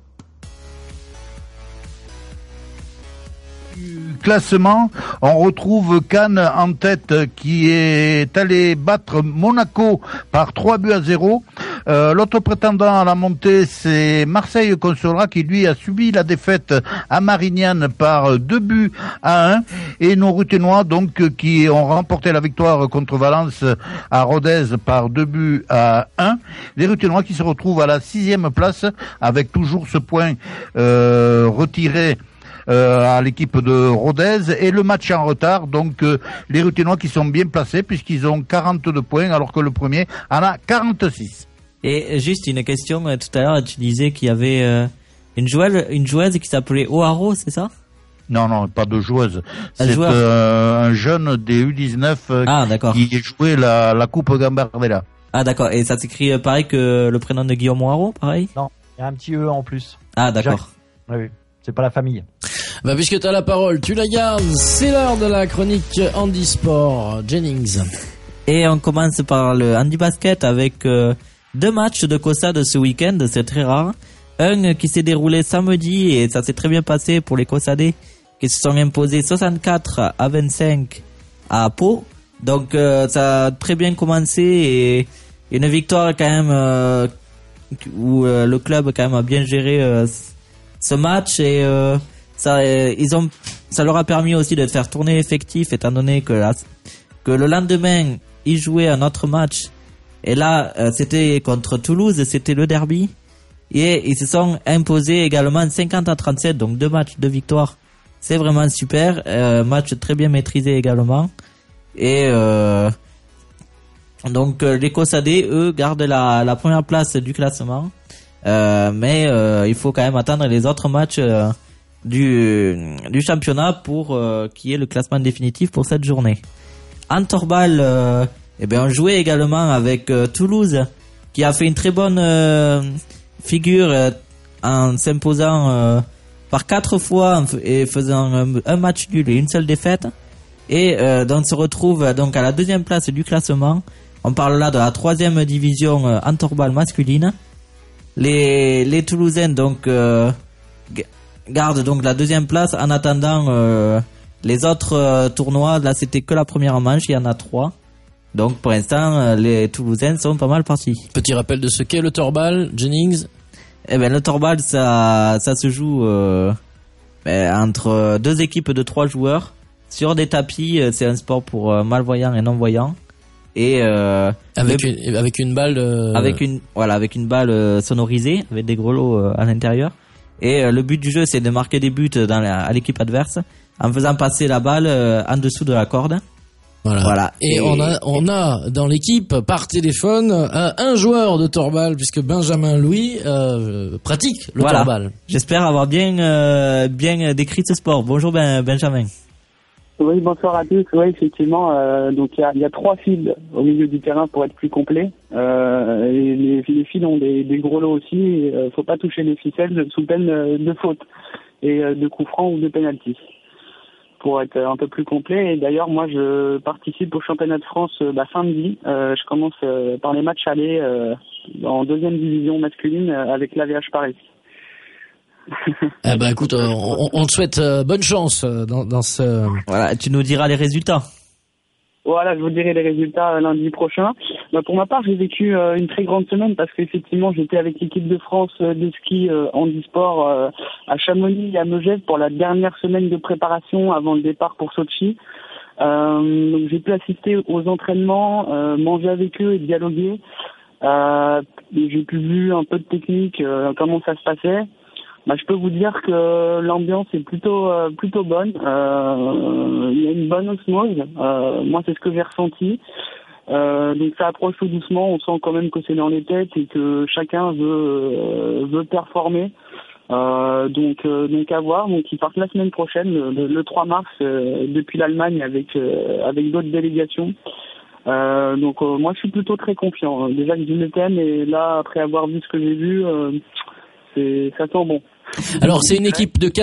Classement, on retrouve Cannes en tête qui est allé battre Monaco par 3-0. L'autre prétendant à la montée, c'est Marseille Consolat qui lui a subi la défaite à Marignane par 2-1. Et nos Ruténois donc qui ont remporté la victoire contre Valence à Rodez par 2-1. Les Ruténois qui se retrouvent à la 6e place avec toujours ce point retiré à l'équipe de Rodez et le match en retard, donc les Ruténois qui sont bien placés puisqu'ils ont 42 points alors que le premier en a 46. Et juste une question, tout à l'heure tu disais qu'il y avait une joueuse qui s'appelait O'Haro, c'est ça? Non, pas de joueuse. C'est un jeune des U19 qui jouait la Coupe Gambardella. Ah d'accord, et ça s'écrit pareil que le prénom de Guillaume O'Haro, pareil? Non, il y a un petit E en plus. Ah d'accord. Oui. C'est pas la famille. Bah, puisque t'as la parole, tu la gardes. C'est l'heure de la chronique handisport. Jennings. Et on commence par le handi-basket avec 2 matchs de COSAD ce week-end. C'est très rare. Un qui s'est déroulé samedi et ça s'est très bien passé pour les COSADés qui se sont imposés 64-25 à Pau. Donc ça a très bien commencé et une victoire quand même où le club quand même a bien géré ce match et ça leur a permis aussi de faire tourner l'effectif étant donné que le lendemain ils jouaient un autre match et là c'était contre Toulouse, c'était le derby et ils se sont imposés également 50-37, donc 2 matchs, 2 victoires, c'est vraiment super, match très bien maîtrisé également et donc les COSADés eux gardent la première place du classement. Mais il faut quand même attendre les autres matchs du championnat pour qu'il y ait le classement définitif pour cette journée. En Torbal, on jouait également avec Toulouse qui a fait une très bonne figure en s'imposant par 4 fois et faisant un match nul et une seule défaite. Et donc se retrouve donc à la 2e place du classement. On parle là de la 3e division en Torbal masculine. Les Toulousains donc gardent donc la 2e place en attendant les autres tournois. Là c'était que la première manche, il y en a 3. Donc pour l'instant les Toulousains sont pas mal partis. Petit rappel de ce qu'est le Torbal, Jennings. Le Torbal ça se joue entre 2 équipes de 3 joueurs sur des tapis. C'est un sport pour malvoyants et non-voyants. Et avec une balle avec une balle sonorisée avec des grelots à l'intérieur et le but du jeu c'est de marquer des buts à l'équipe adverse en faisant passer la balle en dessous de la corde. Voilà. Et on a dans l'équipe par téléphone un joueur de Torbal puisque Benjamin Louis pratique le Torbal. J'espère avoir bien décrit ce sport. Bonjour Benjamin. Oui, bonsoir à tous. Oui, effectivement, donc il y a 3 fils au milieu du terrain pour être plus complet. Et les fils ont des gros lots aussi. Faut pas toucher les ficelles sous peine de faute et de coup franc ou de penalty pour être un peu plus complet. Et d'ailleurs, moi, je participe au championnat de France samedi. Je commence par les matchs allés en 2e division masculine avec l'AVH Paris. Écoute, on te souhaite bonne chance dans ce... Voilà, tu nous diras les résultats. Voilà, je vous dirai les résultats lundi prochain. Pour ma part, j'ai vécu une très grande semaine parce qu'effectivement, j'étais avec l'équipe de France de ski handisport à Chamonix et à Megève pour la dernière semaine de préparation avant le départ pour Sochi. Donc j'ai pu assister aux entraînements, manger avec eux et dialoguer. J'ai pu voir un peu de technique, comment ça se passait. Je peux vous dire que l'ambiance est plutôt bonne. Il y a une bonne osmose. Moi, c'est ce que j'ai ressenti. Donc ça approche tout doucement. On sent quand même que c'est dans les têtes et que chacun veut performer. Donc à voir. Donc ils partent la semaine prochaine, le 3 mars, depuis l'Allemagne avec d'autres délégations. Donc moi je suis plutôt très confiant. Déjà que je le thème et là après avoir vu ce que j'ai vu, ça sent bon. Alors c'est une équipe de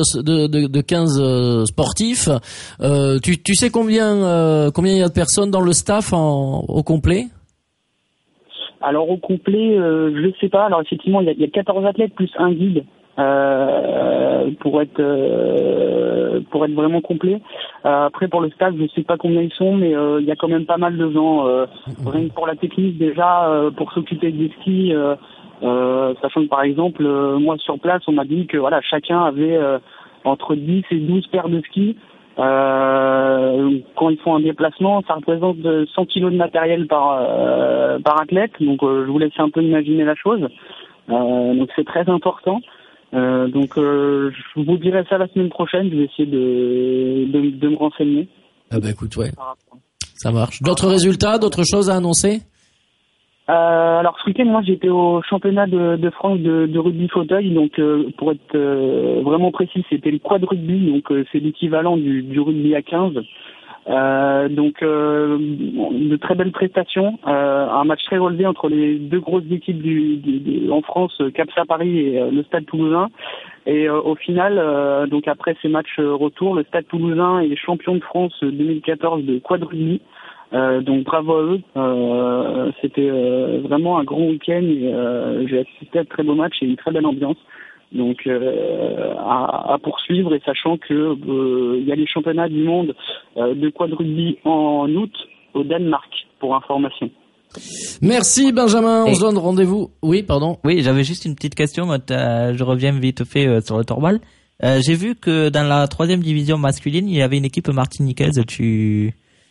15 sportifs. Tu sais combien il y a de personnes dans le staff au complet? Alors au complet, je sais pas. Alors effectivement, il y a 14 athlètes plus un guide pour être vraiment complet. Après pour le staff, je sais pas combien ils sont, mais il y a quand même pas mal de gens. Rien que pour la technique déjà, pour s'occuper des skis. Sachant que par exemple, moi sur place, on m'a dit que voilà, chacun avait entre 10 et 12 paires de skis. Quand ils font un déplacement, ça représente 100 kilos de matériel par athlète. Donc je vous laisse un peu imaginer la chose. Donc c'est très important. Donc je vous dirai ça la semaine prochaine. Je vais essayer de me renseigner. Ah bah écoute, ouais, ça marche. D'autres résultats, d'autres choses à annoncer? Alors ce week-end, moi j'étais au championnat de France de rugby fauteuil, donc pour être vraiment précis, c'était le quad rugby, donc c'est l'équivalent du rugby à 15. Donc de très belles prestations, un match très relevé entre les deux grosses équipes en France, Capsa Paris et le Stade Toulousain. Et au final, donc après ces matchs retour, le Stade Toulousain est champion de France 2014 de quad rugby. Donc bravo à eux. C'était vraiment un grand week-end et j'ai assisté à de très beaux matchs et une très belle ambiance. Donc à poursuivre, et sachant que il y a les championnats du monde de quad rugby en août au Danemark, pour information. Merci Benjamin, on se donne rendez-vous. Oui, pardon. Oui, j'avais juste une petite question. Je reviens vite fait sur le torbal. J'ai vu que dans la 3e division masculine, il y avait une équipe martiniquaise. Tu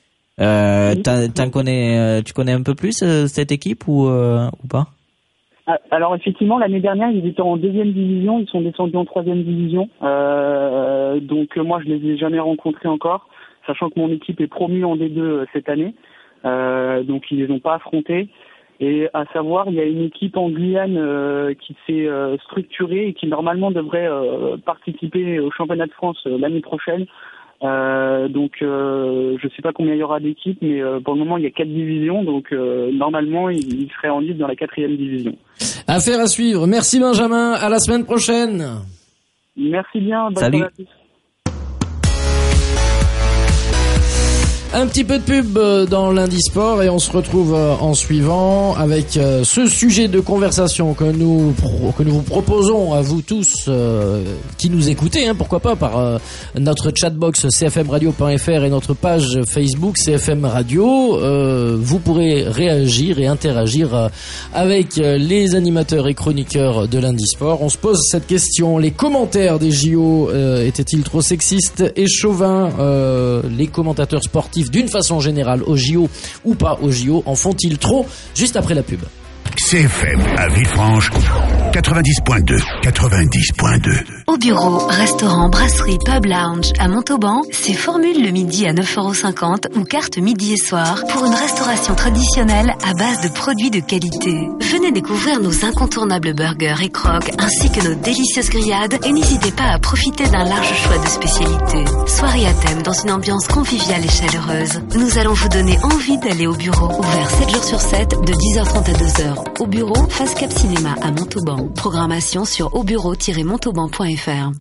connais un peu plus cette équipe ou pas? Alors effectivement, l'année dernière, ils étaient en 2e division, ils sont descendus en 3e division. Donc moi, je les ai jamais rencontrés encore, sachant que mon équipe est promue en D2 cette année. Donc ils les ont pas affrontés. Et à savoir, il y a une équipe en Guyane qui s'est structurée et qui normalement devrait participer au championnat de France l'année prochaine. Donc je sais pas combien il y aura d'équipes, mais pour le moment il y a 4 divisions, donc normalement il serait en lice dans la 4e division. Affaire à suivre. Merci Benjamin, à la semaine prochaine. Merci bien, bonne Salut. soirée à tous. Un petit peu de pub dans lundi sport et on se retrouve en suivant avec ce sujet de conversation que nous vous proposons à vous tous qui nous écoutez, pourquoi pas par notre chatbox cfmradio.fr et notre page Facebook CFM Radio. Vous pourrez réagir et interagir avec les animateurs et chroniqueurs de lundi sport. On se pose cette question: les commentaires des JO étaient-ils trop sexistes et chauvins? Les commentateurs sportifs d'une façon générale aux JO ou pas aux JO en font-ils trop? Juste après la pub. CFM à Villefranche 90.2. Au bureau, restaurant, brasserie, pub lounge à Montauban, c'est formule le midi à 9,50€ ou carte midi et soir pour une restauration traditionnelle à base de produits de qualité. Venez découvrir nos incontournables burgers et croques ainsi que nos délicieuses grillades et n'hésitez pas à profiter d'un large choix de spécialités. Soirée à thème dans une ambiance conviviale et chaleureuse. Nous allons vous donner envie d'aller au bureau. Ouvert 7 jours sur 7 de 10h30 à 2h. Au bureau, face Cap Cinéma à Montauban. Programmation sur aubureau-montauban.fr.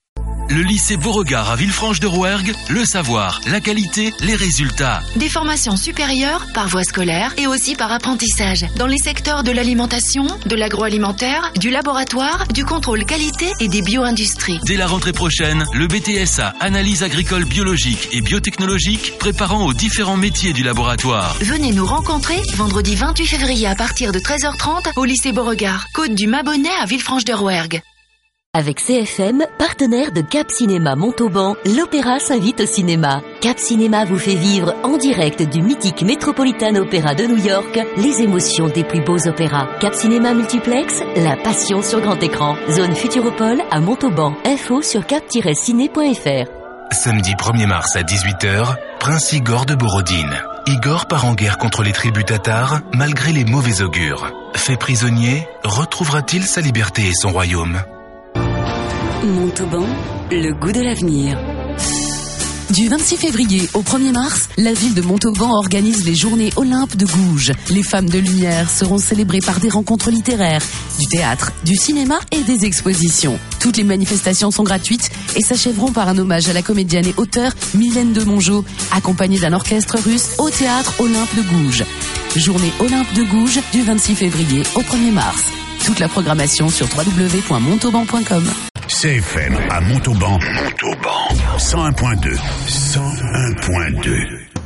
Le lycée Beauregard à Villefranche-de-Rouergue, le savoir, la qualité, les résultats. Des formations supérieures par voie scolaire et aussi par apprentissage dans les secteurs de l'alimentation, de l'agroalimentaire, du laboratoire, du contrôle qualité et des bio-industries. Dès la rentrée prochaine, le BTSA Analyse agricole biologique et biotechnologique préparant aux différents métiers du laboratoire. Venez nous rencontrer vendredi 28 février à partir de 13h30 au lycée Beauregard, côte du Mabonnet à Villefranche-de-Rouergue. Avec CFM, partenaire de Cap Cinéma Montauban, l'Opéra s'invite au cinéma. Cap Cinéma vous fait vivre en direct du mythique Metropolitan Opera de New York les émotions des plus beaux opéras. Cap Cinéma Multiplex, la passion sur grand écran. Zone Futuropole à Montauban. Info sur cap-ciné.fr. Samedi 1er mars à 18h, Prince Igor de Borodine. Igor part en guerre contre les tribus tatars malgré les mauvais augures. Fait prisonnier, retrouvera-t-il sa liberté et son royaume ? Montauban, le goût de l'avenir. Du 26 février au 1er mars, la ville de Montauban organise les Journées Olympe de Gouges. Les femmes de lumière seront célébrées par des rencontres littéraires, du théâtre, du cinéma et des expositions. Toutes les manifestations sont gratuites et s'achèveront par un hommage à la comédienne et auteure Mylène de Mongeau, accompagnée d'un orchestre russe au théâtre Olympe de Gouges. Journée Olympe de Gouges du 26 février au 1er mars. Toute la programmation sur www.montauban.com. CFM à Montauban. 101.2. 101.2.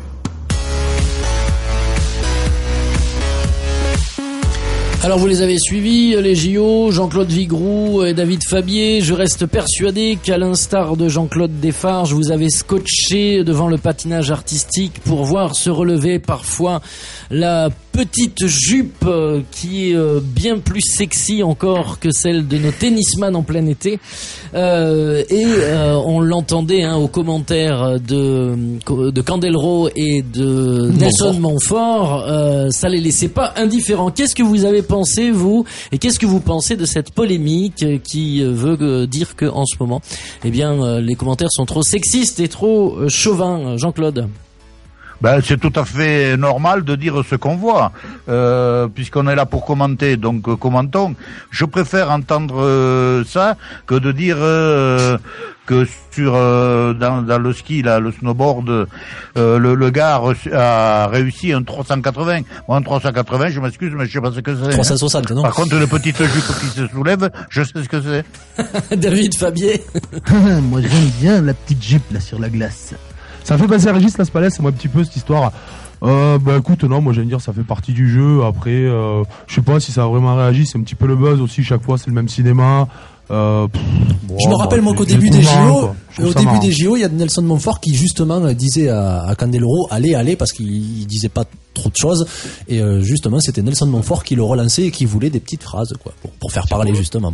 Alors vous les avez suivis, les JO, Jean-Claude Vigroux et David Fabier. Je reste persuadé qu'à l'instar de Jean-Claude Desfarges, vous avez scotché devant le patinage artistique pour voir se relever parfois la petite jupe qui est bien plus sexy encore que celle de nos tennisman en plein été. On l'entendait aux commentaires de Candelro et de Nelson Montfort. Ça les laissait pas indifférents. Qu'est-ce que vous avez pensé, vous, et qu'est-ce que vous pensez de cette polémique qui veut dire que en ce moment, les commentaires sont trop sexistes et trop chauvins, Jean-Claude? C'est tout à fait normal de dire ce qu'on voit, puisqu'on est là pour commenter, donc commentons. Je préfère entendre ça que de dire que sur dans le ski, là, le snowboard, le gars a réussi un 380. Moi, un 380, je m'excuse, mais je sais pas ce que c'est. 360, non? Par contre, une petite jupe qui se soulève, je sais ce que c'est. David Fabier. Moi, j'aime bien la petite jupe là sur la glace. Ça fait passer à Régis Laspalès, moi, un petit peu, cette histoire. Écoute, non, moi, j'allais dire, ça fait partie du jeu. Après, je sais pas si ça a vraiment réagi. C'est un petit peu le buzz aussi. Chaque fois, c'est le même cinéma. Je me rappelle, moi, qu'au début des JO, des JO, il y a Nelson Montfort qui, justement, disait à Candeloro, allez, parce qu'il disait pas trop de choses. Et, justement, c'était Nelson Montfort qui le relançait et qui voulait des petites phrases, quoi, pour faire parler, justement.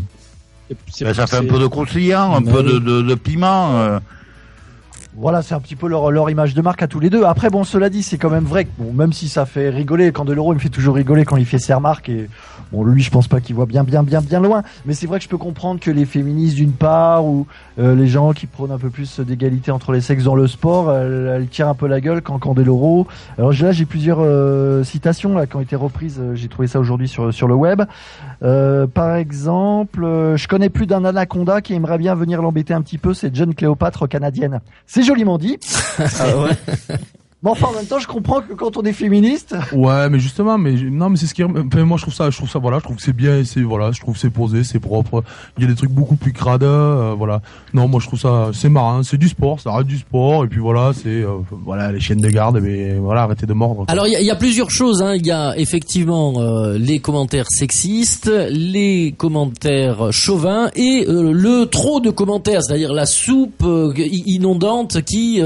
Ça fait un peu de croustillant, un peu de piment, Voilà, c'est un petit peu leur image de marque à tous les deux. Après, bon, cela dit, c'est quand même vrai que, bon, même si ça fait rigoler, Candeloro, il me fait toujours rigoler quand il fait ses remarques, et bon, lui, je pense pas qu'il voit bien loin. Mais c'est vrai que je peux comprendre que les féministes, d'une part, ou les gens qui prônent un peu plus d'égalité entre les sexes dans le sport, elles tirent un peu la gueule quand Candeloro. Alors là, j'ai plusieurs citations là qui ont été reprises. J'ai trouvé ça aujourd'hui sur le web. Par exemple, je connais plus d'un anaconda qui aimerait bien venir l'embêter un petit peu. C'est John Cléopâtre canadienne. C'est joliment dit. Ah ouais. Mais enfin, en même temps, je comprends que quand on est féministe. Ouais, mais justement, mais c'est ce qui, moi, je trouve ça, voilà, je trouve que c'est bien, je trouve que c'est posé, c'est propre. Il y a des trucs beaucoup plus crades, voilà. Non, moi, je trouve ça, c'est marrant, c'est du sport, ça reste du sport, et puis voilà, c'est, voilà, les chiennes de garde, mais voilà, arrêtez de mordre. Alors, il y a plusieurs choses, Il y a effectivement, les commentaires sexistes, les commentaires chauvins, et le trop de commentaires, c'est-à-dire la soupe inondante qui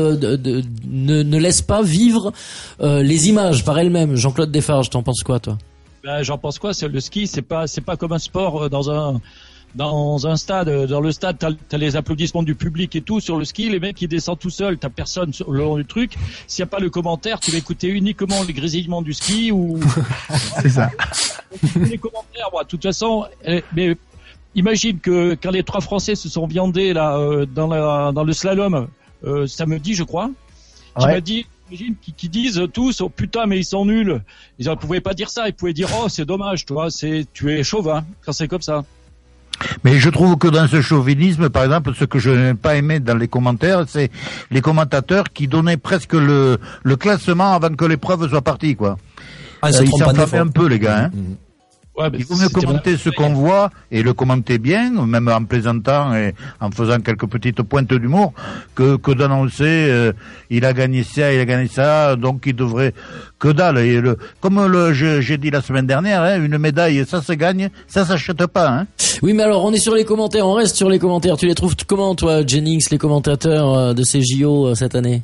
ne laisse pas vivre les images par elles-mêmes. Jean-Claude Desfarges, t'en penses quoi, toi? J'en pense quoi? C'est le ski, c'est pas comme un sport dans un stade. Dans le stade, t'as les applaudissements du public et tout. Sur le ski, les mecs ils descendent tout seuls. T'as personne sur le long du truc. S'il y a pas le commentaire, tu vas écouter uniquement les grésillements du ski ou. C'est ça. Les commentaires, moi, de toute façon. Mais imagine que quand les 3 Français se sont viandés là dans le slalom samedi, je crois. Qui m'a dit. Qui disent tous oh putain mais ils sont nuls. Ils ne pouvaient pas dire ça, ils pouvaient dire oh c'est dommage, toi, tu es chauvin quand c'est comme ça. Mais je trouve que dans ce chauvinisme, par exemple, ce que je n'ai pas aimé dans les commentaires, c'est les commentateurs qui donnaient presque le classement avant que l'épreuve soit partie, quoi. Ah, ils s'enflammaient un peu, les gars, hein. Ouais, il vaut mieux commenter ce qu'on voit et le commenter bien, même en plaisantant et en faisant quelques petites pointes d'humour, que d'annoncer il a gagné ça, donc il devrait que dalle. Et j'ai dit la semaine dernière, hein, une médaille, ça se gagne, ça s'achète pas. Hein. Oui, mais alors on est sur les commentaires, on reste sur les commentaires. Tu les trouves comment, toi, Jennings, les commentateurs de ces JO cette année?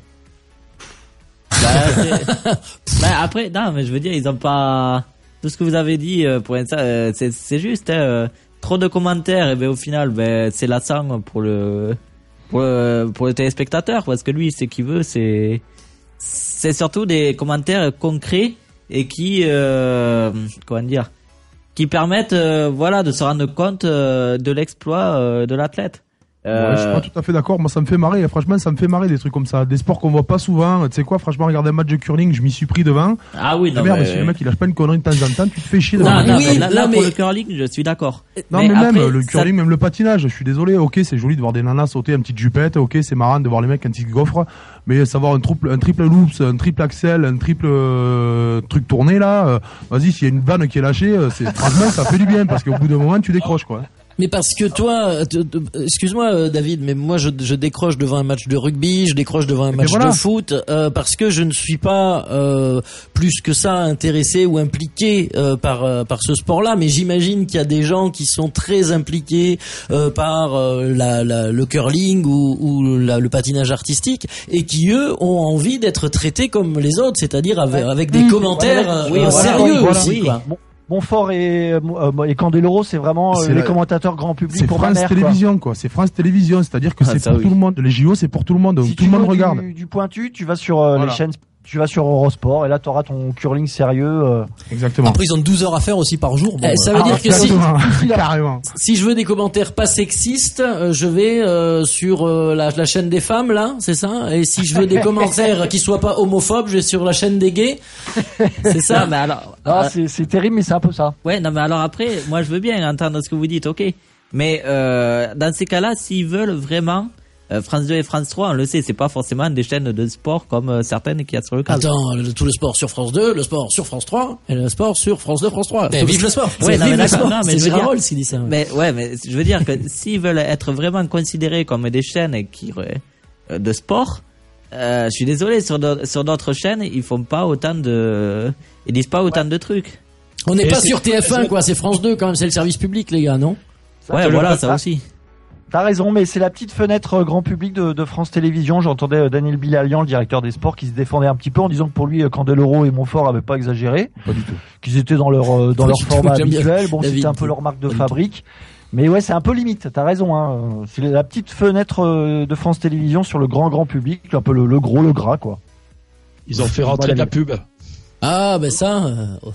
Après, non, mais je veux dire, ils ont pas. Tout ce que vous avez dit pour ça, c'est juste trop de commentaires et ben au final c'est lassant pour le téléspectateur parce que lui ce qu'il veut c'est surtout des commentaires concrets et qui qui permettent de se rendre compte de l'exploit de l'athlète. Ouais, je suis pas tout à fait d'accord. Moi, ça me fait marrer. Franchement, ça me fait marrer des trucs comme ça. Des sports qu'on voit pas souvent. Tu sais quoi, franchement, regarder un match de curling, je m'y suis pris devant. Ah oui, non, merde, si le mec, il lâche pas une connerie de temps en temps, tu te fais chier. Pour le curling, je suis d'accord. Non, mais même le curling, même le patinage, je suis désolé. Ok, c'est joli de voir des nanas sauter une petite jupette. Ok, c'est marrant de voir les mecs quand ils se gaufrent. Mais savoir un triple loops, un triple axel, un triple truc tourné, là, vas-y, s'il y a une vanne qui est lâchée, franchement, ça fait du bien parce qu'au bout d'un moment, tu décroches, quoi. Mais parce que toi, excuse-moi David, mais moi je décroche devant un match de rugby, je décroche devant un match de foot, parce que je ne suis pas plus que ça intéressé ou impliqué par ce sport-là. Mais j'imagine qu'il y a des gens qui sont très impliqués par le curling ou le patinage artistique et qui eux ont envie d'être traités comme les autres, c'est-à-dire avec des commentaires sérieux aussi. Quoi. Montfort et Candeloro, c'est vraiment les commentateurs grand public c'est pour France Télévisions, quoi. C'est France Télévisions, c'est-à-dire que c'est pour tout le monde. Les JO, c'est pour tout le monde. Si tout le monde regarde. Du pointu, tu vas sur les chaînes. Tu vas sur Eurosport et là t'auras ton curling sérieux. Exactement. Après ils ont 12 heures à faire aussi par jour. Bon, ça veut dire que carrément. Si je veux des commentaires pas sexistes, je vais sur la chaîne des femmes là, c'est ça. Et si je veux des commentaires qui soient pas homophobes, je vais sur la chaîne des gays. C'est ça. Non, mais alors, c'est terrible, mais c'est un peu ça. Ouais, non mais alors après, moi je veux bien entendre ce que vous dites, ok. Mais dans ces cas-là, s'ils veulent vraiment France 2 et France 3, on le sait, c'est pas forcément des chaînes de sport comme certaines qu'il y a sur le câble. Attends, tout le sport sur France 2, le sport sur France 3 et le sport sur France 2, France 3. Vive le sport. Ouais, non, mais d'accord. Non, mais c'est je veux Gérard dire, Rolls qui dit ça. Mais je veux dire que s'ils veulent être vraiment considérés comme des chaînes de sport, je suis désolé, sur d'autres chaînes, ils font pas autant ils disent pas autant de trucs. On n'est pas sur TF1 quoi, c'est France 2 quand même, c'est le service public les gars, non? Ouais, voilà, ça aussi. T'as raison, mais c'est la petite fenêtre grand public de France Télévisions. J'entendais Daniel Bilalian, le directeur des sports, qui se défendait un petit peu en disant que pour lui, Candeloro et Montfort avaient pas exagéré. Pas du tout. Qu'ils étaient dans leur format habituel. Bon, c'était un peu leur marque de fabrique. Mais ouais, c'est un peu limite. T'as raison, hein. C'est la petite fenêtre de France Télévisions sur le grand public, un peu le gros, le gras, quoi. Ils ont fait rentrer de la pub. Ah, ben ça,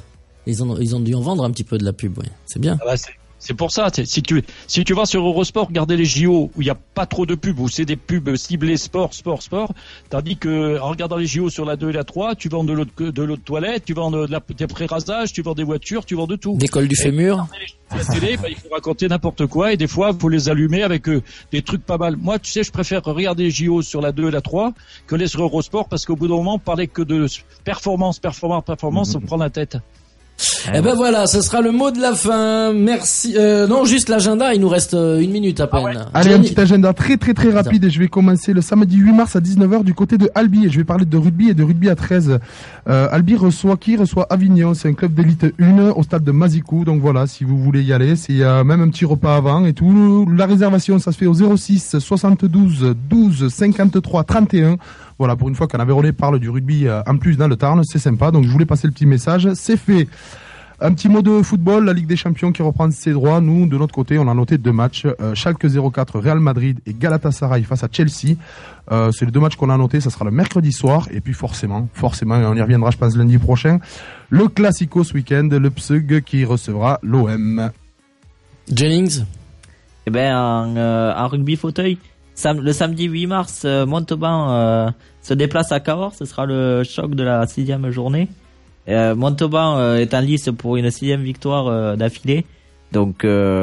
ils ont dû en vendre un petit peu de la pub, ouais. C'est bien. Ah bah c'est pour ça, si tu vas sur Eurosport regarder les JO où il n'y a pas trop de pubs, où c'est des pubs ciblées sport, tandis que en regardant les JO sur la 2 et la 3, tu vends de l'eau de toilette, tu vends des pré-rasages, tu vends des voitures, tu vends de tout. Des cols du fémur. À la télé, il faut raconter n'importe quoi et des fois, il faut les allumer avec des trucs pas mal. Moi, tu sais, je préfère regarder les JO sur la 2 et la 3 que les sur Eurosport parce qu'au bout d'un moment, parler que de performance, on prend la tête. Eh ben voilà, ce sera le mot de la fin. Merci. Non, juste l'agenda, il nous reste une minute à peine. Ah ouais. Allez, un petit agenda très rapide et je vais commencer le samedi 8 mars à 19h du côté de Albi et je vais parler de rugby et de rugby à 13. Albi reçoit Avignon, c'est un club d'élite 1 au stade de Mazicou. Donc voilà, si vous voulez y aller, il y a même un petit repas avant et tout. La réservation, ça se fait au 06 72 12 53 31. Voilà, pour une fois qu'un Aveyronais parle du rugby en plus dans le Tarn, c'est sympa. Donc je voulais passer le petit message, c'est fait. Un petit mot de football, la Ligue des Champions qui reprend ses droits. Nous, de notre côté, on a noté 2 matchs. Schalke 04, Real Madrid et Galatasaray face à Chelsea. C'est les 2 matchs qu'on a notés, ça sera le mercredi soir. Et puis forcément, on y reviendra, je pense, lundi prochain. Le Classico ce week-end, le PSUG qui recevra l'OM. Jennings? Eh ben, en rugby fauteuil, le samedi 8 mars, Montauban se déplace à Cahors. Ce sera le choc de la 6e journée. Montauban est en lice pour une 6e victoire d'affilée. Donc, on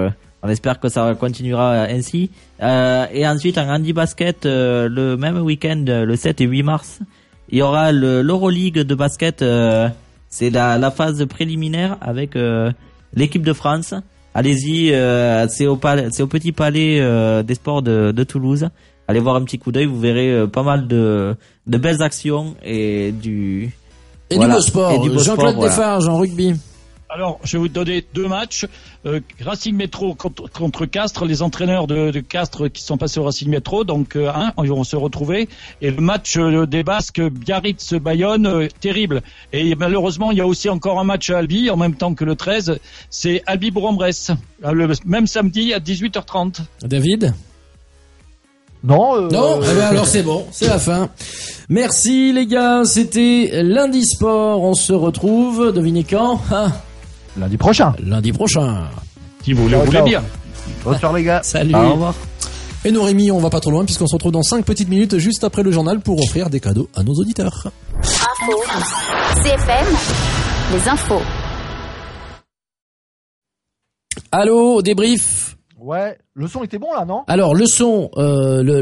On espère que ça continuera ainsi. Et ensuite, en handi basket, le même week-end, le 7 et 8 mars, il y aura l'Euroleague de basket. C'est la phase préliminaire avec l'équipe de France. Allez-y, c'est au Petit Palais des Sports de Toulouse. Allez voir un petit coup d'œil, vous verrez pas mal de belles actions et du beau sport. Jean-Claude Desfarges en rugby. Alors, je vais vous donner 2 matchs. Racing Métro contre Castres, les entraîneurs de Castres qui sont passés au Racing Métro, donc ils vont se retrouver. Et le match des Basques, Biarritz-Bayonne, terrible. Et malheureusement, il y a aussi encore un match à Albi, en même temps que le 13, c'est Albi-Bourg-en-Bresse, le même samedi à 18h30. David ? Non. Non. Eh ben alors c'est bon, c'est la fin. Merci les gars, c'était Lundi Sport. On se retrouve. Devinez quand Lundi prochain. Si vous le voulez bien. Bonsoir les gars. Salut. Au revoir. Et nous Rémi, on va pas trop loin puisqu'on se retrouve dans 5 petites minutes juste après le journal pour offrir des cadeaux à nos auditeurs. Info. CFM. Les infos. Allô, débrief. Ouais, le son était bon là, non? Alors le son,